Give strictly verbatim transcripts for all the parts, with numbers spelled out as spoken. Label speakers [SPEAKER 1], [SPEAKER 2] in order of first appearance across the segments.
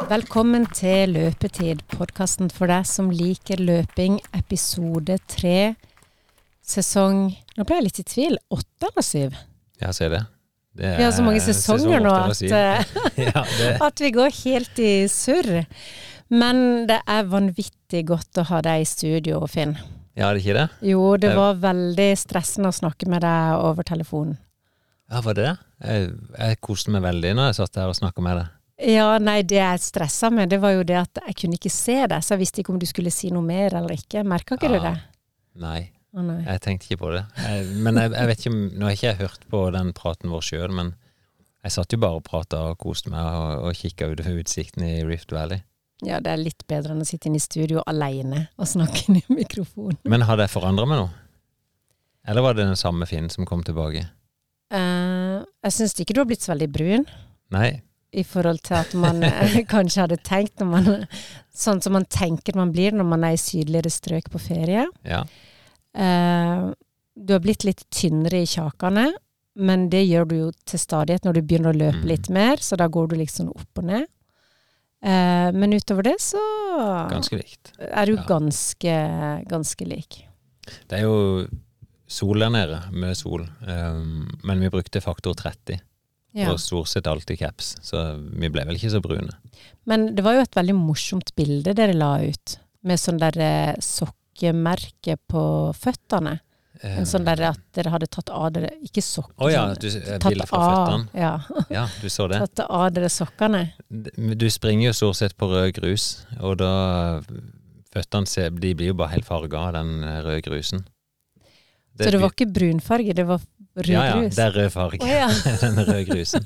[SPEAKER 1] Velkommen til Løpetid, podcasten for deg som liker løping, episode tre, sesong, nå ble jeg litt i tvil, åtte eller syv?
[SPEAKER 2] Ja, ser det. det
[SPEAKER 1] vi har så mange sesonger nå at,
[SPEAKER 2] ja, det...
[SPEAKER 1] at vi går helt i surr. Men det er vanvittig godt å ha deg i studio, Finn.
[SPEAKER 2] Ja, er det ikke det?
[SPEAKER 1] Jo, det var veldig stressende å snakke med deg over telefonen.
[SPEAKER 2] Ja, var det det? Jeg, jeg koste meg veldig når jeg satt her og snakket med deg.
[SPEAKER 1] Ja, nei, det jeg stresset med, det var jo det at jeg kunne ikke se deg, så jeg visste ikke om du skulle si noe mer eller ikke. Merker ikke ja, du det?
[SPEAKER 2] Nei.
[SPEAKER 1] Å, nei,
[SPEAKER 2] jeg tenkte ikke på det. Jeg, men jeg, jeg vet ikke, nå har ikke jeg hørt på den praten vår selv, men jeg satt jo bare og pratet og koste meg og, og kikket ut over utsikten i Rift Valley. Ja,
[SPEAKER 1] det er litt bedre enn å sitte inne i studio alene og snakke inn i mikrofonen.
[SPEAKER 2] Men har det forandret meg nå? Eller var det den samme Finn som kom tilbake?
[SPEAKER 1] Uh, jeg synes ikke du har blitt så veldig brun.
[SPEAKER 2] Nei.
[SPEAKER 1] I forhold til at man kanskje hadde tenkt når man, sånn som man tenker man blir når man er i sydligere strøk på ferie.
[SPEAKER 2] Ja.
[SPEAKER 1] Uh, du har blitt litt tynnere i kjakene, men det gjør du jo til stadighet når du begynner å løpe mm. litt mer, så da går du liksom opp og ned. Uh, men utover det så
[SPEAKER 2] ganske likt.
[SPEAKER 1] Er du
[SPEAKER 2] ja. ganske,
[SPEAKER 1] ganske lik.
[SPEAKER 2] Det er jo sol der nede, med sol, um, men vi brukte faktor tretti. Ja. Og stort sett alltid caps, så vi ble vel ikke så brune. Men
[SPEAKER 1] det var jo et veldig morsomt bilde dere la ut, med sånn der sokkemerke på føttene. Eh. En sånn der at dere hadde tatt av dere, ikke sokker.
[SPEAKER 2] Åja, oh, ja, du bilde fra føttene.
[SPEAKER 1] Ja.
[SPEAKER 2] Ja, du så det.
[SPEAKER 1] Tatt av dere sokkene.
[SPEAKER 2] Du springer jo stort sett på rød grus, og da føttene de blir jo bare helt farget av den røde grusen.
[SPEAKER 1] Det, så det var ikke brunfarge, det var rød
[SPEAKER 2] ja, ja,
[SPEAKER 1] grus?
[SPEAKER 2] det er rød farge, oh, ja. Den røde grusen.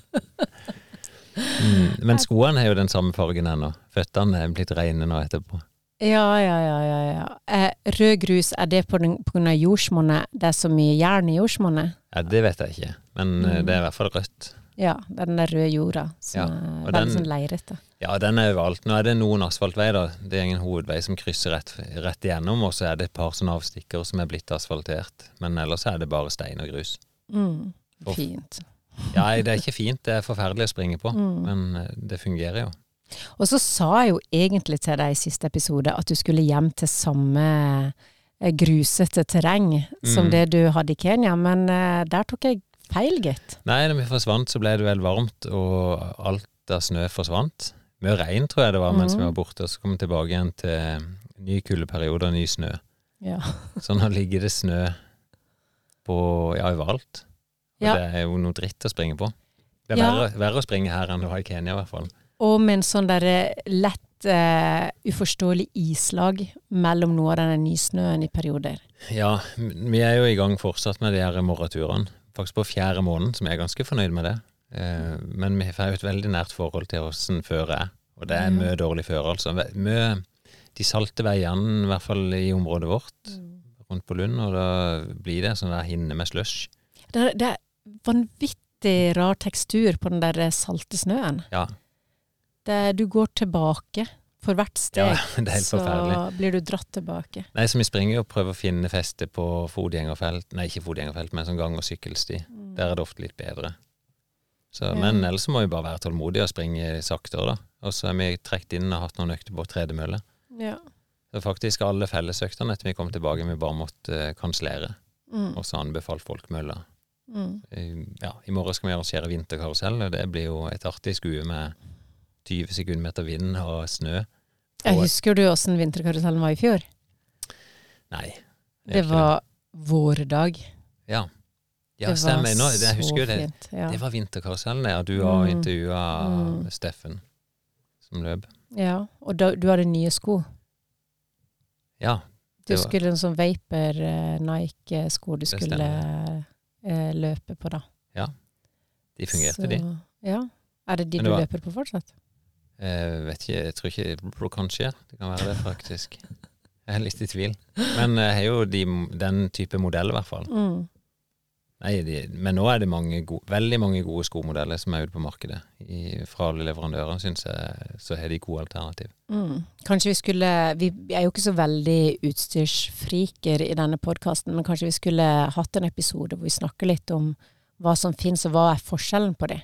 [SPEAKER 2] Mm, men skoene er jo den samme fargen ennå. Føttene er blitt rene nå etterpå.
[SPEAKER 1] Ja, ja, ja, ja, ja. Eh, rød grus, er det på, den, på grunn av jordsmonnet? Det er så mye jern i jordsmonnet?
[SPEAKER 2] Ja, det vet jeg ikke, men mm. det er i hvert fall rødt.
[SPEAKER 1] Ja, det er den der røde jorda, som ja, er veldig den, sånn leirete.
[SPEAKER 2] Ja, den er jo valgt. Nå er det noen asfaltvei da. Det er ingen hovedvei som krysser rett, rett igjennom, og så er det et par sånne avstikker som er blitt asfaltert. Men ellers er det bare stein og grus.
[SPEAKER 1] Mm, fint.
[SPEAKER 2] Ja, det er ikke fint. Det er forferdelig å springe på, mm. men det fungerer jo.
[SPEAKER 1] Og så sa jeg jo egentlig til deg i siste episode at du skulle hjem til samme grusete terreng som mm. det du hadde i Kenya, men der tok jeg feil, gitt.
[SPEAKER 2] Nei, når vi forsvant så ble det vel varmt, og alt av snø forsvant. Med regn tror jeg det var, mm. mens vi var borte, og så kom vi tilbake igjen til ny kuldeperiode og ny snø. Ja. Så nå ligger det snø på, ja, overalt. Og ja. Det er jo noe dritt å springe på. Det er ja. verre, verre å springe her enn det var i Kenya i hvert fall.
[SPEAKER 1] Og med en sånn der lett, uh, uforståelig islag mellom noe av denne nysnøen i perioder.
[SPEAKER 2] Ja, vi er jo i gang fortsatt med de her morgenturene. Faktisk på fjerde måneden, som jeg er ganske fornøyd med det. Eh, men vi har jo et veldig nært forhold til hvordan føre er. Og det er mye dårlig føre, altså. Mye, de salte veiene, i hvert fall i området vårt, rundt på Lund, og da blir det sånn der hinne med slush.
[SPEAKER 1] Det er, det er vanvittig rar tekstur på den der salte snøen.
[SPEAKER 2] Ja.
[SPEAKER 1] Det, du går tilbake. For hvert steg,
[SPEAKER 2] ja, det er helt
[SPEAKER 1] så
[SPEAKER 2] forferdelig.
[SPEAKER 1] Blir du dratt tilbake.
[SPEAKER 2] Nei, så vi springer jo og prøver å finne feste på fotgjengerfelt, nei, ikke fotgjengerfelt, men sånn gang- og sykkelsti. Mm. Der er det ofte litt bedre. Så, ja. Men ellers må vi bare være tålmodige og springe saktere da. Og så er vi trekt inn og hatt noen økter på tredemølle. Ja. Så faktisk alle fellesøkterne etter vi kom tilbake, vi bare måtte uh, kanslere. Mm. Og så anbefalt folk mølla. Mm. Ja, i morgen skal vi arrangere vinterkarusell, og det blir jo et artig skue med tyve sekundmeter vind og snø.
[SPEAKER 1] Jeg husker du hvordan vinterkarusellen var i fjor?
[SPEAKER 2] Nei.
[SPEAKER 1] Det var vår dag.
[SPEAKER 2] Ja. Ja,
[SPEAKER 1] det
[SPEAKER 2] stemmer.
[SPEAKER 1] var
[SPEAKER 2] Nå, det, jeg husker
[SPEAKER 1] så
[SPEAKER 2] det.
[SPEAKER 1] fint. Ja.
[SPEAKER 2] Det var vinterkarusellen, ja. Du har
[SPEAKER 1] mm.
[SPEAKER 2] intervjuet
[SPEAKER 1] mm.
[SPEAKER 2] Steffen som løp.
[SPEAKER 1] Ja, og da, du hadde nye sko.
[SPEAKER 2] Ja.
[SPEAKER 1] Du var... skulle en sånn Vapor uh, Nike-sko du skulle uh, løpe på da.
[SPEAKER 2] Ja, de fungerte
[SPEAKER 1] så,
[SPEAKER 2] de.
[SPEAKER 1] Ja. Er det de det du var... løper på fortsatt?
[SPEAKER 2] Jeg vet ikke, jeg tror ikke kanskje, det kan være det faktisk. Jeg er litt i tvil. Men jeg har jo de, den type modell i hvert fall. Mm. Nei, de, men nå er det mange gode, veldig mange gode skomodeller som er ute på markedet. I, fra alle leverandører, synes jeg, så er de gode alternativ.
[SPEAKER 1] Mm. Kanskje vi skulle, vi er jo ikke så veldig utstyrsfriker i denne podcasten, men kanskje vi skulle hatt en episode hvor vi snakker litt om hva som finnes og hva er forskjellen på det.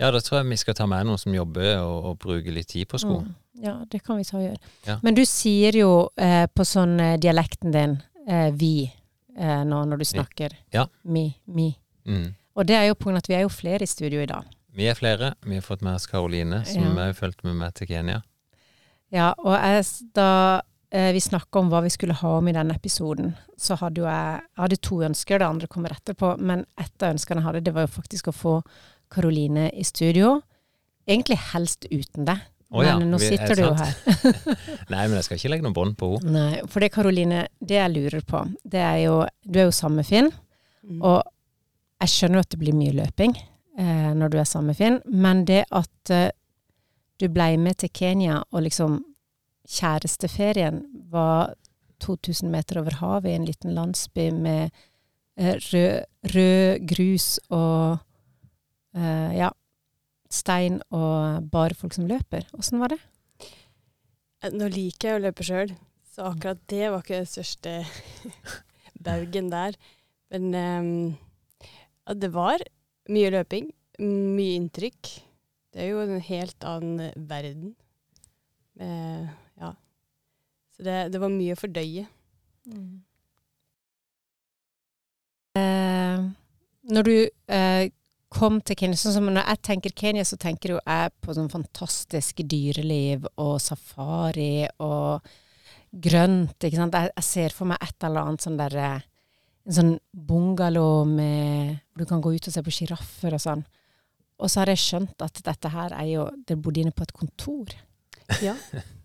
[SPEAKER 2] Ja, da tror jeg vi skal ta med noen som jobber og, og bruker litt tid på sko.
[SPEAKER 1] Mm. Ja, det kan vi ta og gjøre.
[SPEAKER 2] Ja.
[SPEAKER 1] Men du sier jo eh, på sånn eh, dialekten din, eh, vi, eh, nå når du snakker.
[SPEAKER 2] Ja.
[SPEAKER 1] Mi, mi.
[SPEAKER 2] Mm.
[SPEAKER 1] Og det er jo på grunn av at vi er jo flere i studio i dag.
[SPEAKER 2] Vi er flere. Vi har fått med oss Karoline, som
[SPEAKER 1] Ja.
[SPEAKER 2] har fulgt med meg til Kenya.
[SPEAKER 1] Ja, og jeg, da eh, vi snakket om hva vi skulle ha om i denne episoden, så hadde jo jeg, jeg hadde to ønsker, det andre kommer etterpå, men et av ønskene jeg hadde, det var jo faktisk å få Karoline i studio. Egentlig helst uten det.
[SPEAKER 2] Å ja,
[SPEAKER 1] men nå
[SPEAKER 2] vi-
[SPEAKER 1] sitter
[SPEAKER 2] er
[SPEAKER 1] du jo
[SPEAKER 2] sant?
[SPEAKER 1] her.
[SPEAKER 2] Nei, men jeg skal ikke legge noen bånd på henne.
[SPEAKER 1] Nei, for det Karoline, det jeg lurer på, det er jo, du er jo sammefinn,
[SPEAKER 3] Mm.
[SPEAKER 1] og jeg skjønner jo at det blir mye løping eh, når du er sammefinn, men det at eh, du ble med til Kenya, og liksom kjæresteferien var to tusen meter over havet i en liten landsby med eh, rød, rød grus og eh, ja, stein og bare folk som løper. Hvordan var det?
[SPEAKER 3] Nå liker jeg å løpe selv, så akkurat det var ikke den største baugen der. Men um, ja, det var mye løping, mye inntrykk. Det er jo en helt annen verden. Eh, ja. Så det, det var mye å fordøye.
[SPEAKER 1] Eh, når du eh, kom til Kenya, sånn som når jeg tenker Kenya, så tenker jo jeg på sånn fantastisk dyreliv og safari og grønt, ikke sant? Jeg, jeg ser for meg et eller annet sånn der, eh, en sånn bungalow med, hvor du kan gå ut og se på giraffer og sånn. Og så har jeg skjønt at dette her er jo, dere bodde inne på et kontor.
[SPEAKER 3] Ja.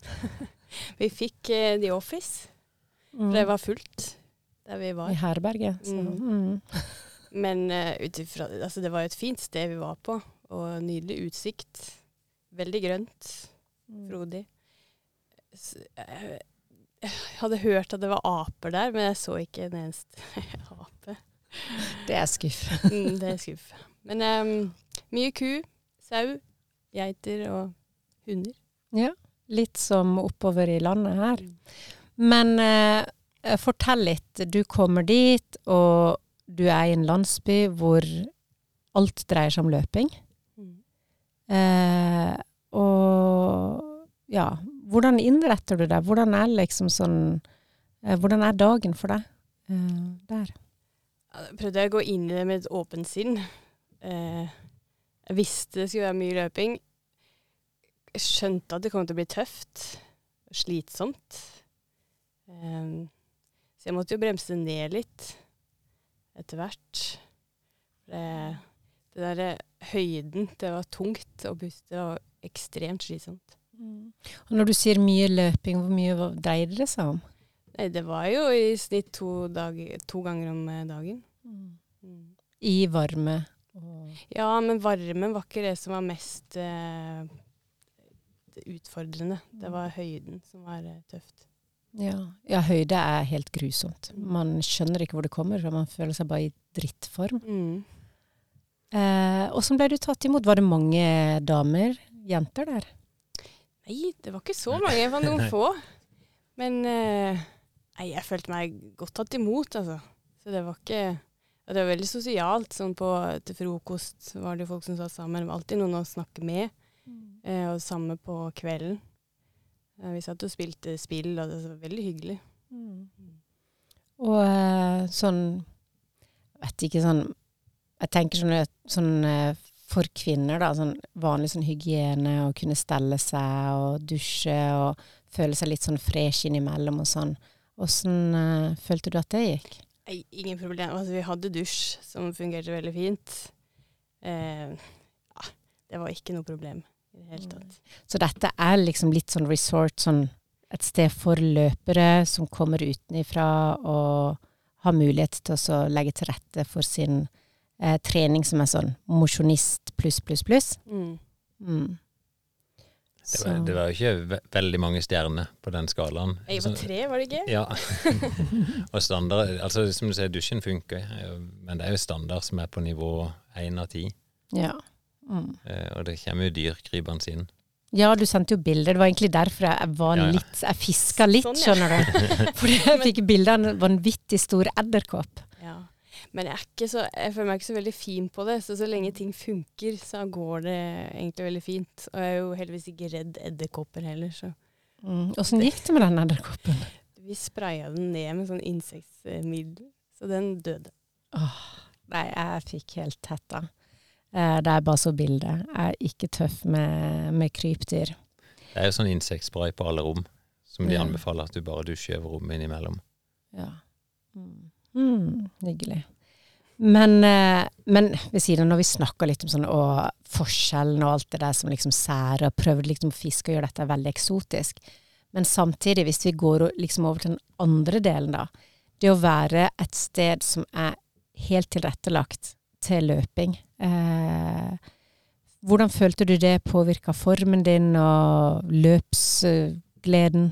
[SPEAKER 3] Vi fikk eh, The Office, for det var fullt der vi var.
[SPEAKER 1] I herberget. Så,
[SPEAKER 3] Mm.
[SPEAKER 1] mm.
[SPEAKER 3] Men uh, utifra, altså det var jo et fint sted vi var på, og nydelig utsikt. Veldig grønt, frodig. S- Jeg, jeg hadde hørt at det var aper der, men jeg så ikke en eneste ape.
[SPEAKER 1] Det er skuff.
[SPEAKER 3] Mm, det er skuff. Men um, mye ku, sau, geiter og hunder.
[SPEAKER 1] Ja, litt som oppover i landet her. Men eh, fortell litt. Du kommer dit, og du er i en landsby hvor alt dreier seg om løping.
[SPEAKER 3] Mm.
[SPEAKER 1] Eh, og ja, hvordan innretter du deg? Hvordan er liksom sånn, eh, hvordan er dagen for deg eh, der?
[SPEAKER 3] Jeg prøvde å gå inn i det med et åpent sinn. Eh, jeg visste det skulle være mye løping. Jeg skjønte at det kom til å bli tøft og slitsomt. Eh, så jeg måtte jo bremse ned litt etter hvert. Det, det der høyden, det var tungt å puste, det var ekstremt slitsomt.
[SPEAKER 1] Og når du sier mye løping, hvor mye hva dreide det seg om?
[SPEAKER 3] Nei, det var jo i snitt to, dager, to ganger om eh, dagen. Mm.
[SPEAKER 1] I varme? Og
[SPEAKER 3] Ja, men varmen var ikke det som var mest eh, utfordrende. Det var høyden som var eh, tøft.
[SPEAKER 1] ja. ja, høyde er helt grusomt.
[SPEAKER 3] Mm.
[SPEAKER 1] Man skjønner ikke hvor det kommer fra, man føler seg bare i drittform.
[SPEAKER 3] Mm.
[SPEAKER 1] Eh, og så ble du tatt imot. Var det mange damer, jenter der?
[SPEAKER 3] Nei, det var ikke så mange, det var noen få. Men eh, nei, jeg følte meg godt tatt imot, altså. Så det var ikke... og det var veldig sosialt, sånn på til frokost var det folk som satt sammen. Det var alltid noen å snakke med, eh, og samme på kvelden. Eh, vi satt og spilte spill, og det var veldig hyggelig.
[SPEAKER 1] Og eh, sånn, jeg vet ikke sånn, jeg tenker sånn, sånn eh, for kvinner da, sånn vanlig sånn hygiene, og kunne stelle seg og dusje, og føle seg litt sånn fresh innimellom og sånn. Hvordan eh, følte du at det gikk?
[SPEAKER 3] Nei, ingen problem. Altså, vi hadde dusj som fungerte veldig fint. Eh, ja, det var ikke noe problem i det hele tatt.
[SPEAKER 1] Så dette er liksom litt sånn resort, sånn et sted for løpere som kommer utenifra og har mulighet til å så legge til rette for sin eh, trening som er sånn mosjonist pluss, pluss, pluss.
[SPEAKER 3] Mm.
[SPEAKER 1] Mm.
[SPEAKER 2] Det var, det var jo ikke ve veldig mange stjerner på den skalaen.
[SPEAKER 3] Jeg var tre, var det ikke?
[SPEAKER 2] Ja. Og standard, altså som du sier, dusjen funker, men det er jo standard som er på nivå én av ti.
[SPEAKER 1] Ja. Mm.
[SPEAKER 2] Eh, og det kommer jo dyr gripende inn.
[SPEAKER 1] Ja, du sendte jo bilder. Det var egentlig derfor jeg var
[SPEAKER 2] Ja, ja.
[SPEAKER 1] litt, jeg fisket litt,
[SPEAKER 3] Sånn, ja.
[SPEAKER 1] skjønner du. Fordi jeg fikk bilder av en vanvittig stor edderkopp.
[SPEAKER 3] Ja. Men jeg, er ikke så, jeg føler meg ikke så veldig fin på det, så så lenge ting funker, så går det egentlig veldig fint. Og jeg er jo heldigvis ikke redd edderkopper heller, så.
[SPEAKER 1] Mm. Hvordan gikk det med den edderkoppen?
[SPEAKER 3] Vi sprayet den ned med sånn insektmiddel, så den døde.
[SPEAKER 1] Åh, nei, jeg fikk helt tetta. Eh, det er bare så bildet. Jeg er ikke tøff med, med krypdyr.
[SPEAKER 2] Det er jo sånn insektspray på alle rom, som de
[SPEAKER 1] Ja.
[SPEAKER 2] anbefaler at du bare dusjer over rommet innimellom.
[SPEAKER 1] Ja. Mm. Mm, hyggelig. Men, eh, men ved siden når vi snakker litt om sånn, og forskjellen og alt det der som liksom særer, prøver liksom å fiske og gjøre dette veldig eksotisk. Men samtidig, hvis vi går liksom over til den andre delen da, det å være et sted som er helt tilrettelagt til løping. Eh, hvordan følte du det påvirket formen din og løpsgleden?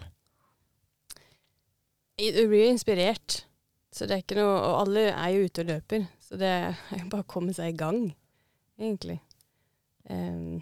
[SPEAKER 3] Du blir jo inspirert. Så det er ikke noe, og alle er jo ute og løper, så det er bare å komme seg i gang, egentlig. Um,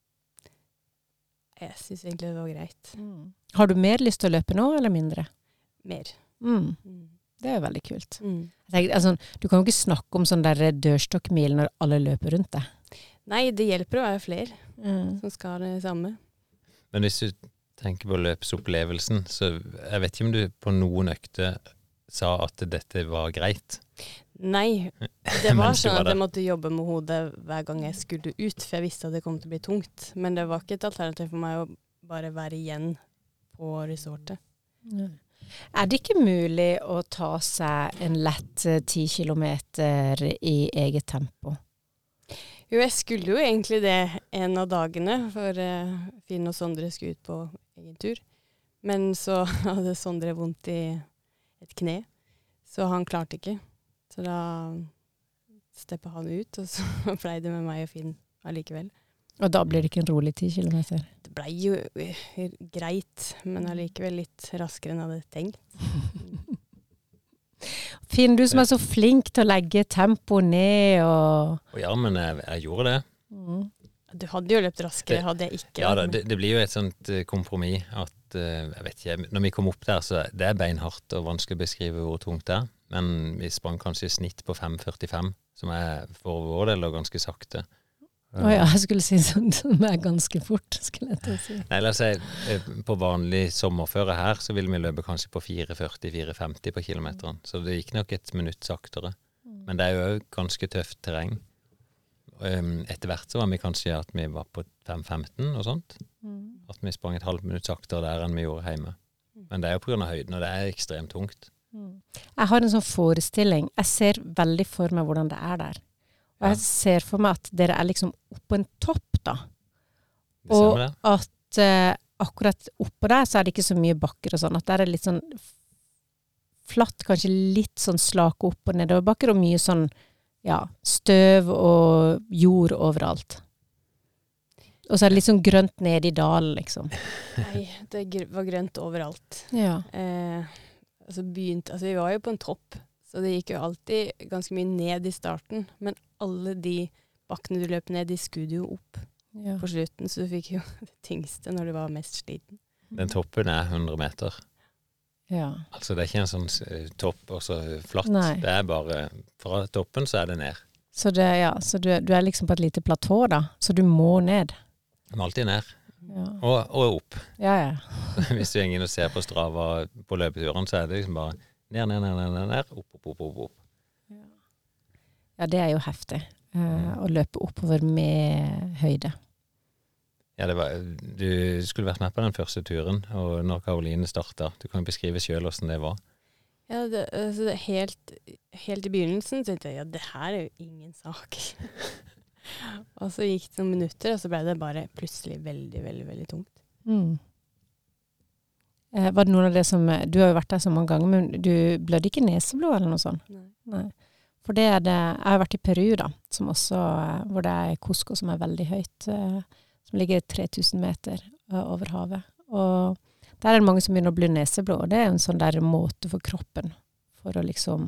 [SPEAKER 3] jeg synes egentlig det var greit.
[SPEAKER 1] Mm. Har du mer lyst til å løpe nå, eller mindre?
[SPEAKER 3] Mer.
[SPEAKER 1] Mm.
[SPEAKER 3] Mm.
[SPEAKER 1] Det er jo veldig kult.
[SPEAKER 3] Mm.
[SPEAKER 1] Jeg tenker, altså, du kan jo ikke snakke om sånn der dørstokkmil når alle løper rundt det.
[SPEAKER 3] Nei, det hjelper å være flere
[SPEAKER 1] Mm.
[SPEAKER 3] som skal det samme.
[SPEAKER 2] Men hvis du tenker på løpsopplevelsen, så jeg vet ikke om du på noen økter sa at dette var greit.
[SPEAKER 3] Nei, det var
[SPEAKER 2] Mens du
[SPEAKER 3] sånn
[SPEAKER 2] var
[SPEAKER 3] at jeg
[SPEAKER 2] der.
[SPEAKER 3] måtte jobbe med hodet hver gang jeg skulle ut, for jeg visste at det kom til å bli tungt. Men det var ikke et alternativ for meg å bare være igjen på resortet.
[SPEAKER 1] Ja. Er det ikke mulig å ta seg en lett eh, ti kilometer i eget tempo?
[SPEAKER 3] Jo, jeg skulle jo egentlig det en av dagene, for uh, Finn og Sondre skulle ut på egen tur. Men så hadde Sondre vondt i et kne, så han klarte ikke. Så da steppet han ut, og så ble det med meg og Finn allikevel.
[SPEAKER 1] Og da blir det ikke en rolig ti kilometer.
[SPEAKER 3] Det ble jo uh, greit, men allikevel litt raskere enn jeg hadde tenkt.
[SPEAKER 1] Finn, du som er så flink til å legge tempo ned og...
[SPEAKER 2] Og ja, men jeg, jeg gjorde det.
[SPEAKER 1] Mm.
[SPEAKER 3] Du hadde jo løpt raskere,
[SPEAKER 2] Det-
[SPEAKER 3] hadde jeg ikke.
[SPEAKER 2] Ja, da,
[SPEAKER 3] men-
[SPEAKER 2] det, det blir jo et sånt eh, kompromiss at eh, jeg vet ikke, når vi kom opp der, så det er beinhardt og vanskelig å beskrive hvor tungt det er. Men vi sprang kanskje i snitt på fem førtifem, som er for vår del og ganske sakte.
[SPEAKER 1] Å ja, jeg skulle si sånn som er ganske fort, skulle jeg til å si.
[SPEAKER 2] Nei, la oss si, eh, på vanlig sommerføre her, så vil vi løpe kanskje på fire førti til fire femti på kilometeren. Så det gikk nok et minutt saktere. Men det er jo ganske tøft terreng. Um, etter hvert så var vi kanskje at vi var på fem femten og sånt. At vi sprang et halvt minutt saktere der enn vi gjorde hjemme. Men det er jo på grunn av høyden, og det er ekstremt tungt.
[SPEAKER 1] Jeg har en sånn forestilling. Jeg ser veldig for meg hvordan det er der. Og jeg ser for meg at dere er liksom oppe en topp da.
[SPEAKER 2] Det
[SPEAKER 1] Og
[SPEAKER 2] stemmer det.
[SPEAKER 1] at eh, akkurat oppå der så er det ikke så mye bakker og sånn. At der er litt sånn flatt, kanskje litt sånn slake opp og nedoverbakker, og mye sånn, ja, støv og jord overalt. Og så er det litt sånn grønt nede i dalen, liksom.
[SPEAKER 3] Nei, det gr- var grønt overalt.
[SPEAKER 1] Ja.
[SPEAKER 3] Eh, altså begynt, altså vi var jo på en topp, så det gikk jo alltid ganske mye ned i starten, men alle de bakkene du løp ned, de skudde jo opp
[SPEAKER 1] Ja.
[SPEAKER 3] på slutten, så du fikk jo det tyngste når du var mest sliten.
[SPEAKER 2] Den toppen er hundre meter.
[SPEAKER 1] Ja.
[SPEAKER 2] Altså det er ikke en sånn eh, topp og så flatt.
[SPEAKER 1] Nei.
[SPEAKER 2] Det er bare, fra toppen så er det ned.
[SPEAKER 1] Så, det, ja, så du, du er liksom på et lite platå da, så du må ned.
[SPEAKER 2] Men alltid ned.
[SPEAKER 1] Ja,
[SPEAKER 2] Og, og opp.
[SPEAKER 1] ja. ja.
[SPEAKER 2] Hvis du går inn og ser på Strava på løpeturen, så er det liksom bare ned, ned, ned, ned, ned, ned, opp, opp, opp, opp, opp.
[SPEAKER 1] Ja, det er jo heftig. eh, å løpe oppover med høyde.
[SPEAKER 2] Ja, det var, du skulle vært med på den første turen, og når Karoline startet, du kan jo beskrive selv hvordan det var.
[SPEAKER 3] Ja, det, altså det helt, helt i begynnelsen så tenkte jeg, ja, det her er jo ingen sak. Og så gikk det noen minutter, og så ble det bare plutselig veldig, veldig, veldig tungt.
[SPEAKER 1] Mm. Eh, var det noen av det som, du har jo vært der så mange ganger, men du blødde ikke neseblod eller noe sånt?
[SPEAKER 3] Nei.
[SPEAKER 1] Nei. For det er det, jeg har vært i Peru da, som også, eh, hvor det er Cusco som er veldig høyt, eh, som ligger tre tusen meter eh, over havet. Og der er det mange som begynner å blø neseblod, og det er en sånn der måte for kroppen, for å liksom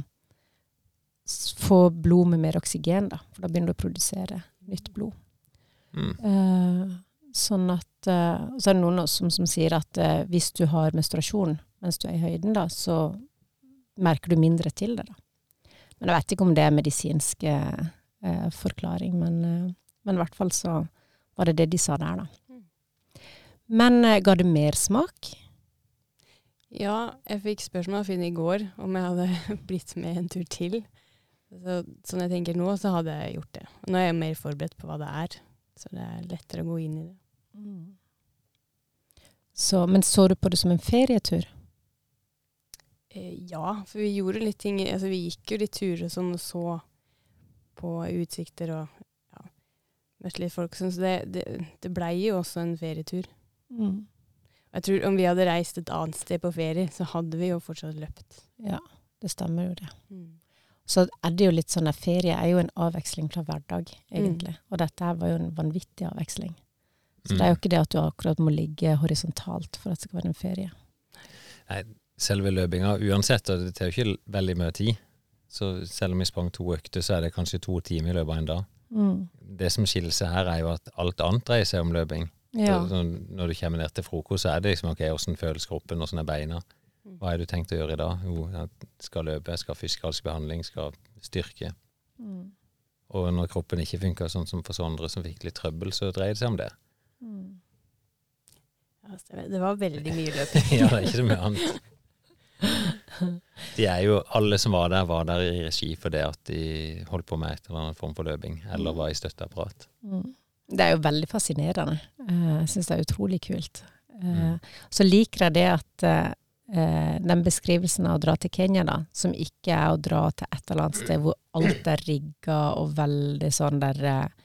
[SPEAKER 1] s- få blod med mer oksygen da, for da begynner du å produsere nytt blod.
[SPEAKER 2] Mm.
[SPEAKER 1] Eh, sånn at, eh, så er det noen som, som sier at eh, hvis du har menstruasjon mens du er i høyden da, så merker du mindre til det da. Men jeg vet ikke om det er medisinsk eh, forklaring, men, eh, men i hvert fall så var det det de sa der da. Men eh, ga det mer smak?
[SPEAKER 3] Ja, jeg fikk spørsmål av Finn i går om jeg hadde blitt med en tur til. Så, sånn jeg tenker nå, så hadde jeg gjort det. Nå er jeg mer forberedt på hva det er, så det er lettere å gå inn i det.
[SPEAKER 1] Mm. Så, men så du på det som en ferietur?
[SPEAKER 3] Eh, ja, for vi gjorde litt ting, altså vi gikk jo litt turer sånn og så på utsikter og ja, møtte litt folk, sånn, så det, det, det ble jo også en ferietur.
[SPEAKER 1] Mm.
[SPEAKER 3] Jeg tror om vi hadde reist et annet sted på ferie, så hadde vi jo fortsatt løpt.
[SPEAKER 1] Ja, det stemmer jo det.
[SPEAKER 3] Mm.
[SPEAKER 1] Så er det jo litt sånn at ferie er jo en avveksling fra hverdag, egentlig. Mm. Og dette her var jo en vanvittig avveksling. Så mm. det er jo ikke det at du akkurat må ligge horisontalt for at det skal være en ferie.
[SPEAKER 2] Nei, selve løpinga, uansett, og det tar jo ikke veldig mye tid. Så selv om vi sprang to økter, så er det kanskje to timer i løpet av en dag. Mm. Det som skiller seg her er jo at alt annet dreier seg om løping. Ja. Så, så når du kommer ned til frokost, så er det liksom, ok, hvordan føles kroppen, hvordan er beina? Hva er det du tenkt å gjøre i dag? Jo, jeg skal løpe, skal ha fysikalsk behandling, skal styrke. Mm. Og når kroppen ikke funker sånn som for andre som fikk litt trøbbel, så dreier det seg om det.
[SPEAKER 3] Mm. Ja, det var veldig mye løping.
[SPEAKER 2] Ja, det er ikke så mye annet. De er jo, alle som var der, var der i regi for det at de holdt på med et eller annet form for løping, eller var i støtteapparat.
[SPEAKER 1] Mm. Det er jo veldig fascinerende. Jeg synes det er utrolig kult. Mm. Så liker jeg det at Uh, den beskrivelsen av å dra til Kenya da, som ikke er å dra til et eller annet sted hvor alt er rigget og veldig sånn der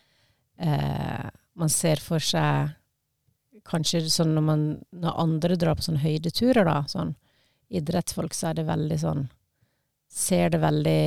[SPEAKER 1] uh, man ser for seg kanskje sånn når, man, når andre drar på sånne høydeturer da, sånn idrettsfolk, så er det veldig sånn ser det veldig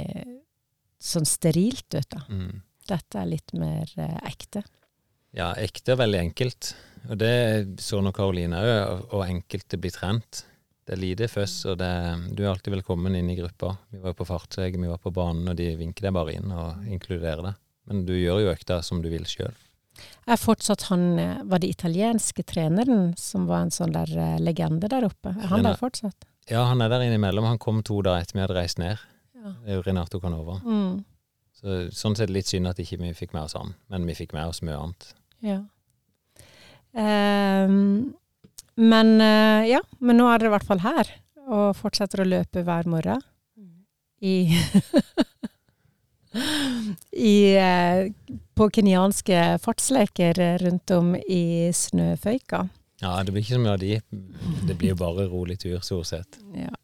[SPEAKER 1] sånn sterilt ut da. Mm. Dette er litt mer uh, ekte.
[SPEAKER 2] Ja, ekte er veldig enkelt, og det så nå Karoline også, og enkelt det blir trent. Det er lite først, og det, du er alltid velkommen inn i gruppa. Vi var på fartsveg, vi var på banen, og de vinker deg bare inn og inkluderer deg. Men du gjør jo økta som du vil selv.
[SPEAKER 1] Er fortsatt han, var det italienske treneren som var en sånn der legende der oppe? Er han der fortsatt?
[SPEAKER 2] Ja, han er der innimellom. Han kom to dager etter vi hadde reist ned. Ja. Det er jo Renato Canova. Mm. Så, sånn sett litt synd at ikke vi fikk med oss han, men vi fikk med oss mye annet.
[SPEAKER 1] Ja. Um Men uh, ja, men nå er det i hvert fall her, og fortsetter å løpe hver morgen i, i uh, på kenyanske fartsleker rundt om i snøføyka.
[SPEAKER 2] Ja, det blir ikke så mye av de. Det blir jo bare rolig tur, stort sett.
[SPEAKER 1] Ja.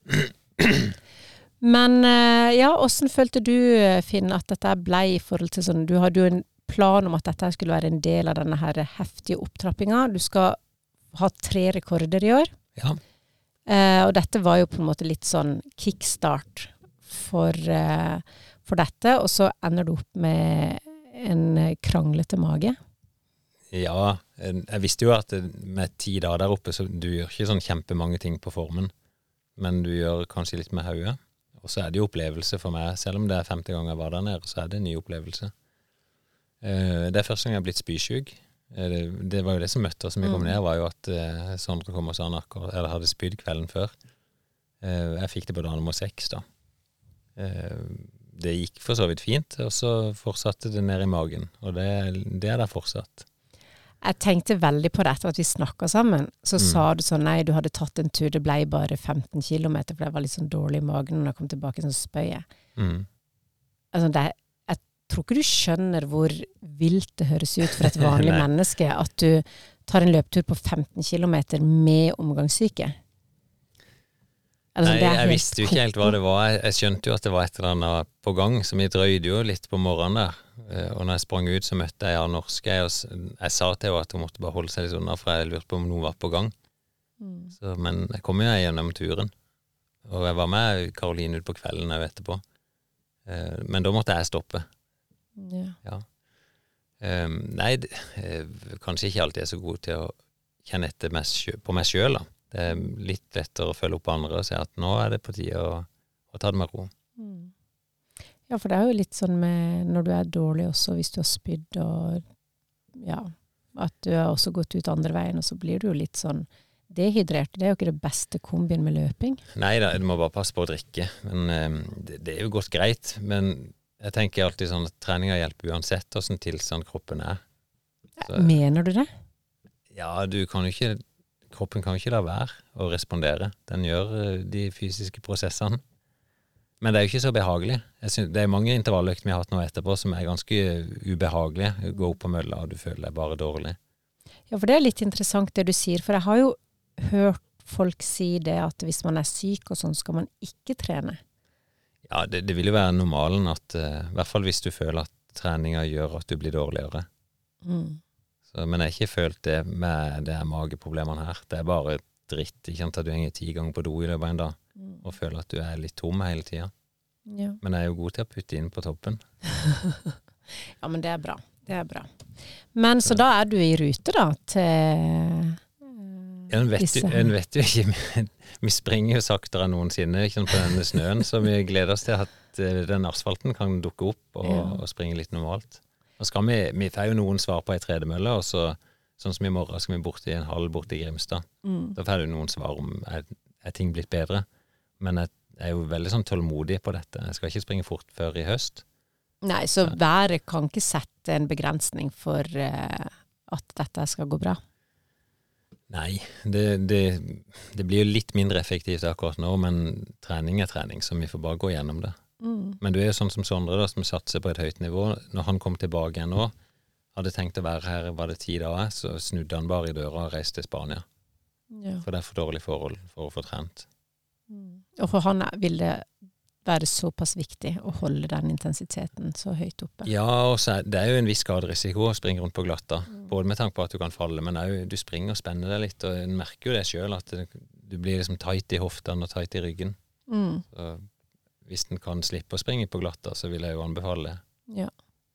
[SPEAKER 1] Men uh, ja, hvordan følte du, Finn, at dette ble i forhold til sånn, du hadde jo en plan om at dette skulle være en del av denne her heftige opptrappinga. Du skal ha tre rekorder i år.
[SPEAKER 2] Ja.
[SPEAKER 1] Eh, og dette var jo på en måte litt sånn kickstart for, eh, for dette, og så ender du opp med en kranglete mage.
[SPEAKER 2] Ja, jeg visste jo at med ti dager der oppe, så du gjør ikke sånn kjempemange ting på formen, men du gjør kanskje litt med hodet. Og så er det jo opplevelse for meg, selv om det er femte gang jeg var der nede, så er det en ny opplevelse. Eh, det er første gang jeg har blitt spysyk. Det, det var jo det som møtte oss som vi kom ned, var jo at uh, Sondre kom og sa han akkurat, eller hadde spydd kvelden før. Uh, jeg fikk det på dag nummer seks da. Uh, det gikk for så vidt fint, og så fortsatte det ned i magen, og det, det er der fortsatt.
[SPEAKER 1] Jeg tenkte veldig på dette at vi snakket sammen, så mm. sa du sånn, nei, du hadde tatt en tur, det ble bare femten kilometer, for det var litt sånn dårlig i magen når jeg kom tilbake sånn spøye. Mm. Altså, det Jeg tror ikke du skjønner hvor vilt det høres ut for et vanlig menneske at du tar en løptur på femten kilometer med omgangssyke.
[SPEAKER 2] Altså, Nei, jeg visste jo ikke helt hva det var. Jeg skjønte jo at det var et eller annet på gang, så vi drøyde jo litt på morgenen der. Og når jeg sprang ut, så møtte jeg av norske, og jeg sa til henne at hun måtte bare holde seg litt unna, for jeg lurte på om noe var på gang. Mm. Så, men jeg kom jo gjennom turen. Og jeg var med Karoline ut på kvelden jeg vet etterpå. Men da måtte jeg stoppe.
[SPEAKER 1] Ja.
[SPEAKER 2] Ja. Um, nei, uh, kanskje ikke alltid er så god til å kjenne etter meg sjø- på meg selv da. Det er litt lettere å følge opp andre og si at nå er det på tide å, å ta det med ro.
[SPEAKER 1] Mm. Ja, for det er jo litt sånn med når du er dårlig også, hvis du har spydd og ja, at du har også gått ut andre veien, og så blir du jo litt sånn dehydrert. Det er jo ikke det beste kombin med løping.
[SPEAKER 2] Nei da, du må bare passe på å drikke. Men um, det, det er jo gått greit. Men jeg tenker alltid sånn at treninga hjelper uansett hvordan tilstand kroppen er. Så,
[SPEAKER 1] Mener du det?
[SPEAKER 2] Ja, du kan jo ikke, kroppen kan jo ikke la være å respondere. Den gjør de fysiske prosessene. Men det er jo ikke så behagelig. Jeg synes, det er mange intervalløkter vi har hatt nå etterpå som er ganske ubehagelige. Gå opp på mølla, og du føler deg bare dårlig.
[SPEAKER 1] Ja, for det er litt interessant det du sier, for jeg har jo hørt folk si det at hvis man er syk og sånn, skal man ikke trene.
[SPEAKER 2] Ja, det, det vil jo være normalen at, uh, i hvert fall hvis du føler at treninga gjør at du blir dårligere.
[SPEAKER 1] Mm.
[SPEAKER 2] Så, men jeg har ikke følt det med det her mageproblemene her. Det er bare dritt, ikke sant, at du henger ti ganger på do i løpet av en dag, mm. og føler at du er litt tom hele tiden.
[SPEAKER 1] Ja.
[SPEAKER 2] Men jeg er jo god til å putte inn på toppen.
[SPEAKER 1] Ja, men det er bra. Det er bra. Men så da er du i rute da, til
[SPEAKER 2] Ja, en vet, jo, en vet jo ikke, vi springer jo saktere enn noensinne ikke sant, på denne snøen, så vi gleder oss til at den asfalten kan dukke opp og, ja. og springe litt normalt. Og skal vi, vi får jo noen svar på en tredemølle, og så, sånn som i morgen skal vi bort i en halv bort i Grimstad. Mm. Da får du noen svar om er, er ting blitt bedre. Men jeg er jo veldig sånn tålmodig på dette. Jeg skal ikke springe fort før i høst.
[SPEAKER 1] Nei, så været kan ikke sette en begrensning for uh, at dette skal gå bra?
[SPEAKER 2] Nei, det, det, det blir jo litt mindre effektivt akkurat nå, men trening er trening, så vi får bare gå gjennom det. Mm. Men du er jo sånn som Sondre da, som satser på et høyt nivå. Når han kom tilbake igjen nå, hadde tenkt å være her, var det ti dager, så snudde han bare i døra og reiste til Spania. Ja. For det er for dårlig forhold for å få trent.
[SPEAKER 1] Mm. Og for han vil det være såpass viktig å holde den intensiteten så høyt oppe.
[SPEAKER 2] Ja, og så er, det er jo en viss skaderisiko å springe rundt på glatta, mm. både med tanke på at du kan falle, men også, du springer og spenner deg litt, og du merker jo det selv, at det, du blir liksom tight i hoftene og tight i ryggen. Mm. Så hvis den kan slippe å springe på glatta, så vil jeg jo anbefale det.
[SPEAKER 1] Ja.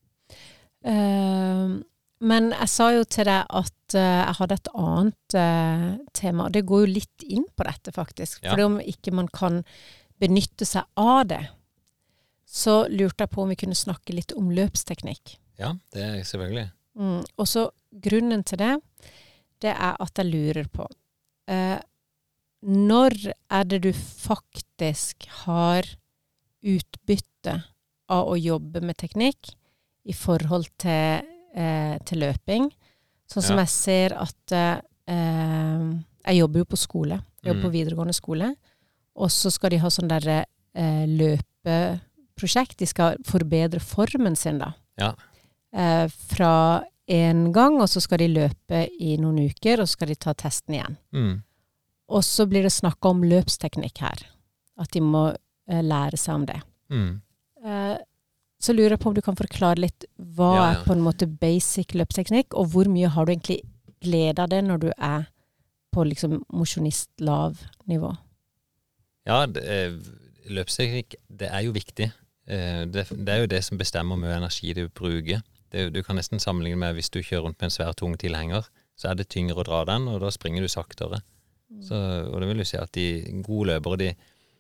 [SPEAKER 1] Uh, men jeg sa jo til deg at uh, jeg hadde et annet uh, tema, det går jo litt inn på dette faktisk, ja. For om ikke man kan benytte seg av det, så lurte jeg på om vi kunne snakke litt om løpsteknikk.
[SPEAKER 2] Ja, det er selvfølgelig.
[SPEAKER 1] Mm, og så grunnen til det, det er at jeg lurer på, eh, når er det du faktisk har utbytte av å jobbe med teknikk i forhold til, eh, til løping? Sånn som ja. Jeg ser at eh, jeg jobber jo på skole, jeg jobber mm. på videregående skole, og så skal de ha sånn der eh, løpeprosjekt. De skal forbedre formen sin da.
[SPEAKER 2] Ja.
[SPEAKER 1] Eh, fra en gang, og så skal de løpe i noen uker, og så skal de ta testen igjen. Mm. Og så blir det snakket om løpsteknikk her. At de må eh, lære seg om det. Mm. Eh, så lurer jeg på om du kan forklare litt hva ja, ja. Er på en måte basic løpsteknikk, og hvor mye har du egentlig glede av det når du er på liksom mosjonist lav nivå?
[SPEAKER 2] Ja, løpsteknikk, det er jo viktig. Det, det er jo det som bestemmer hvor mye energi du bruker. Det, du kan nesten sammenligne med hvis du kjører rundt med en svær tung tilhenger, så er det tyngre å dra den, og da springer du saktere. Mm. Så, og det vil jo si at de gode løpere, de,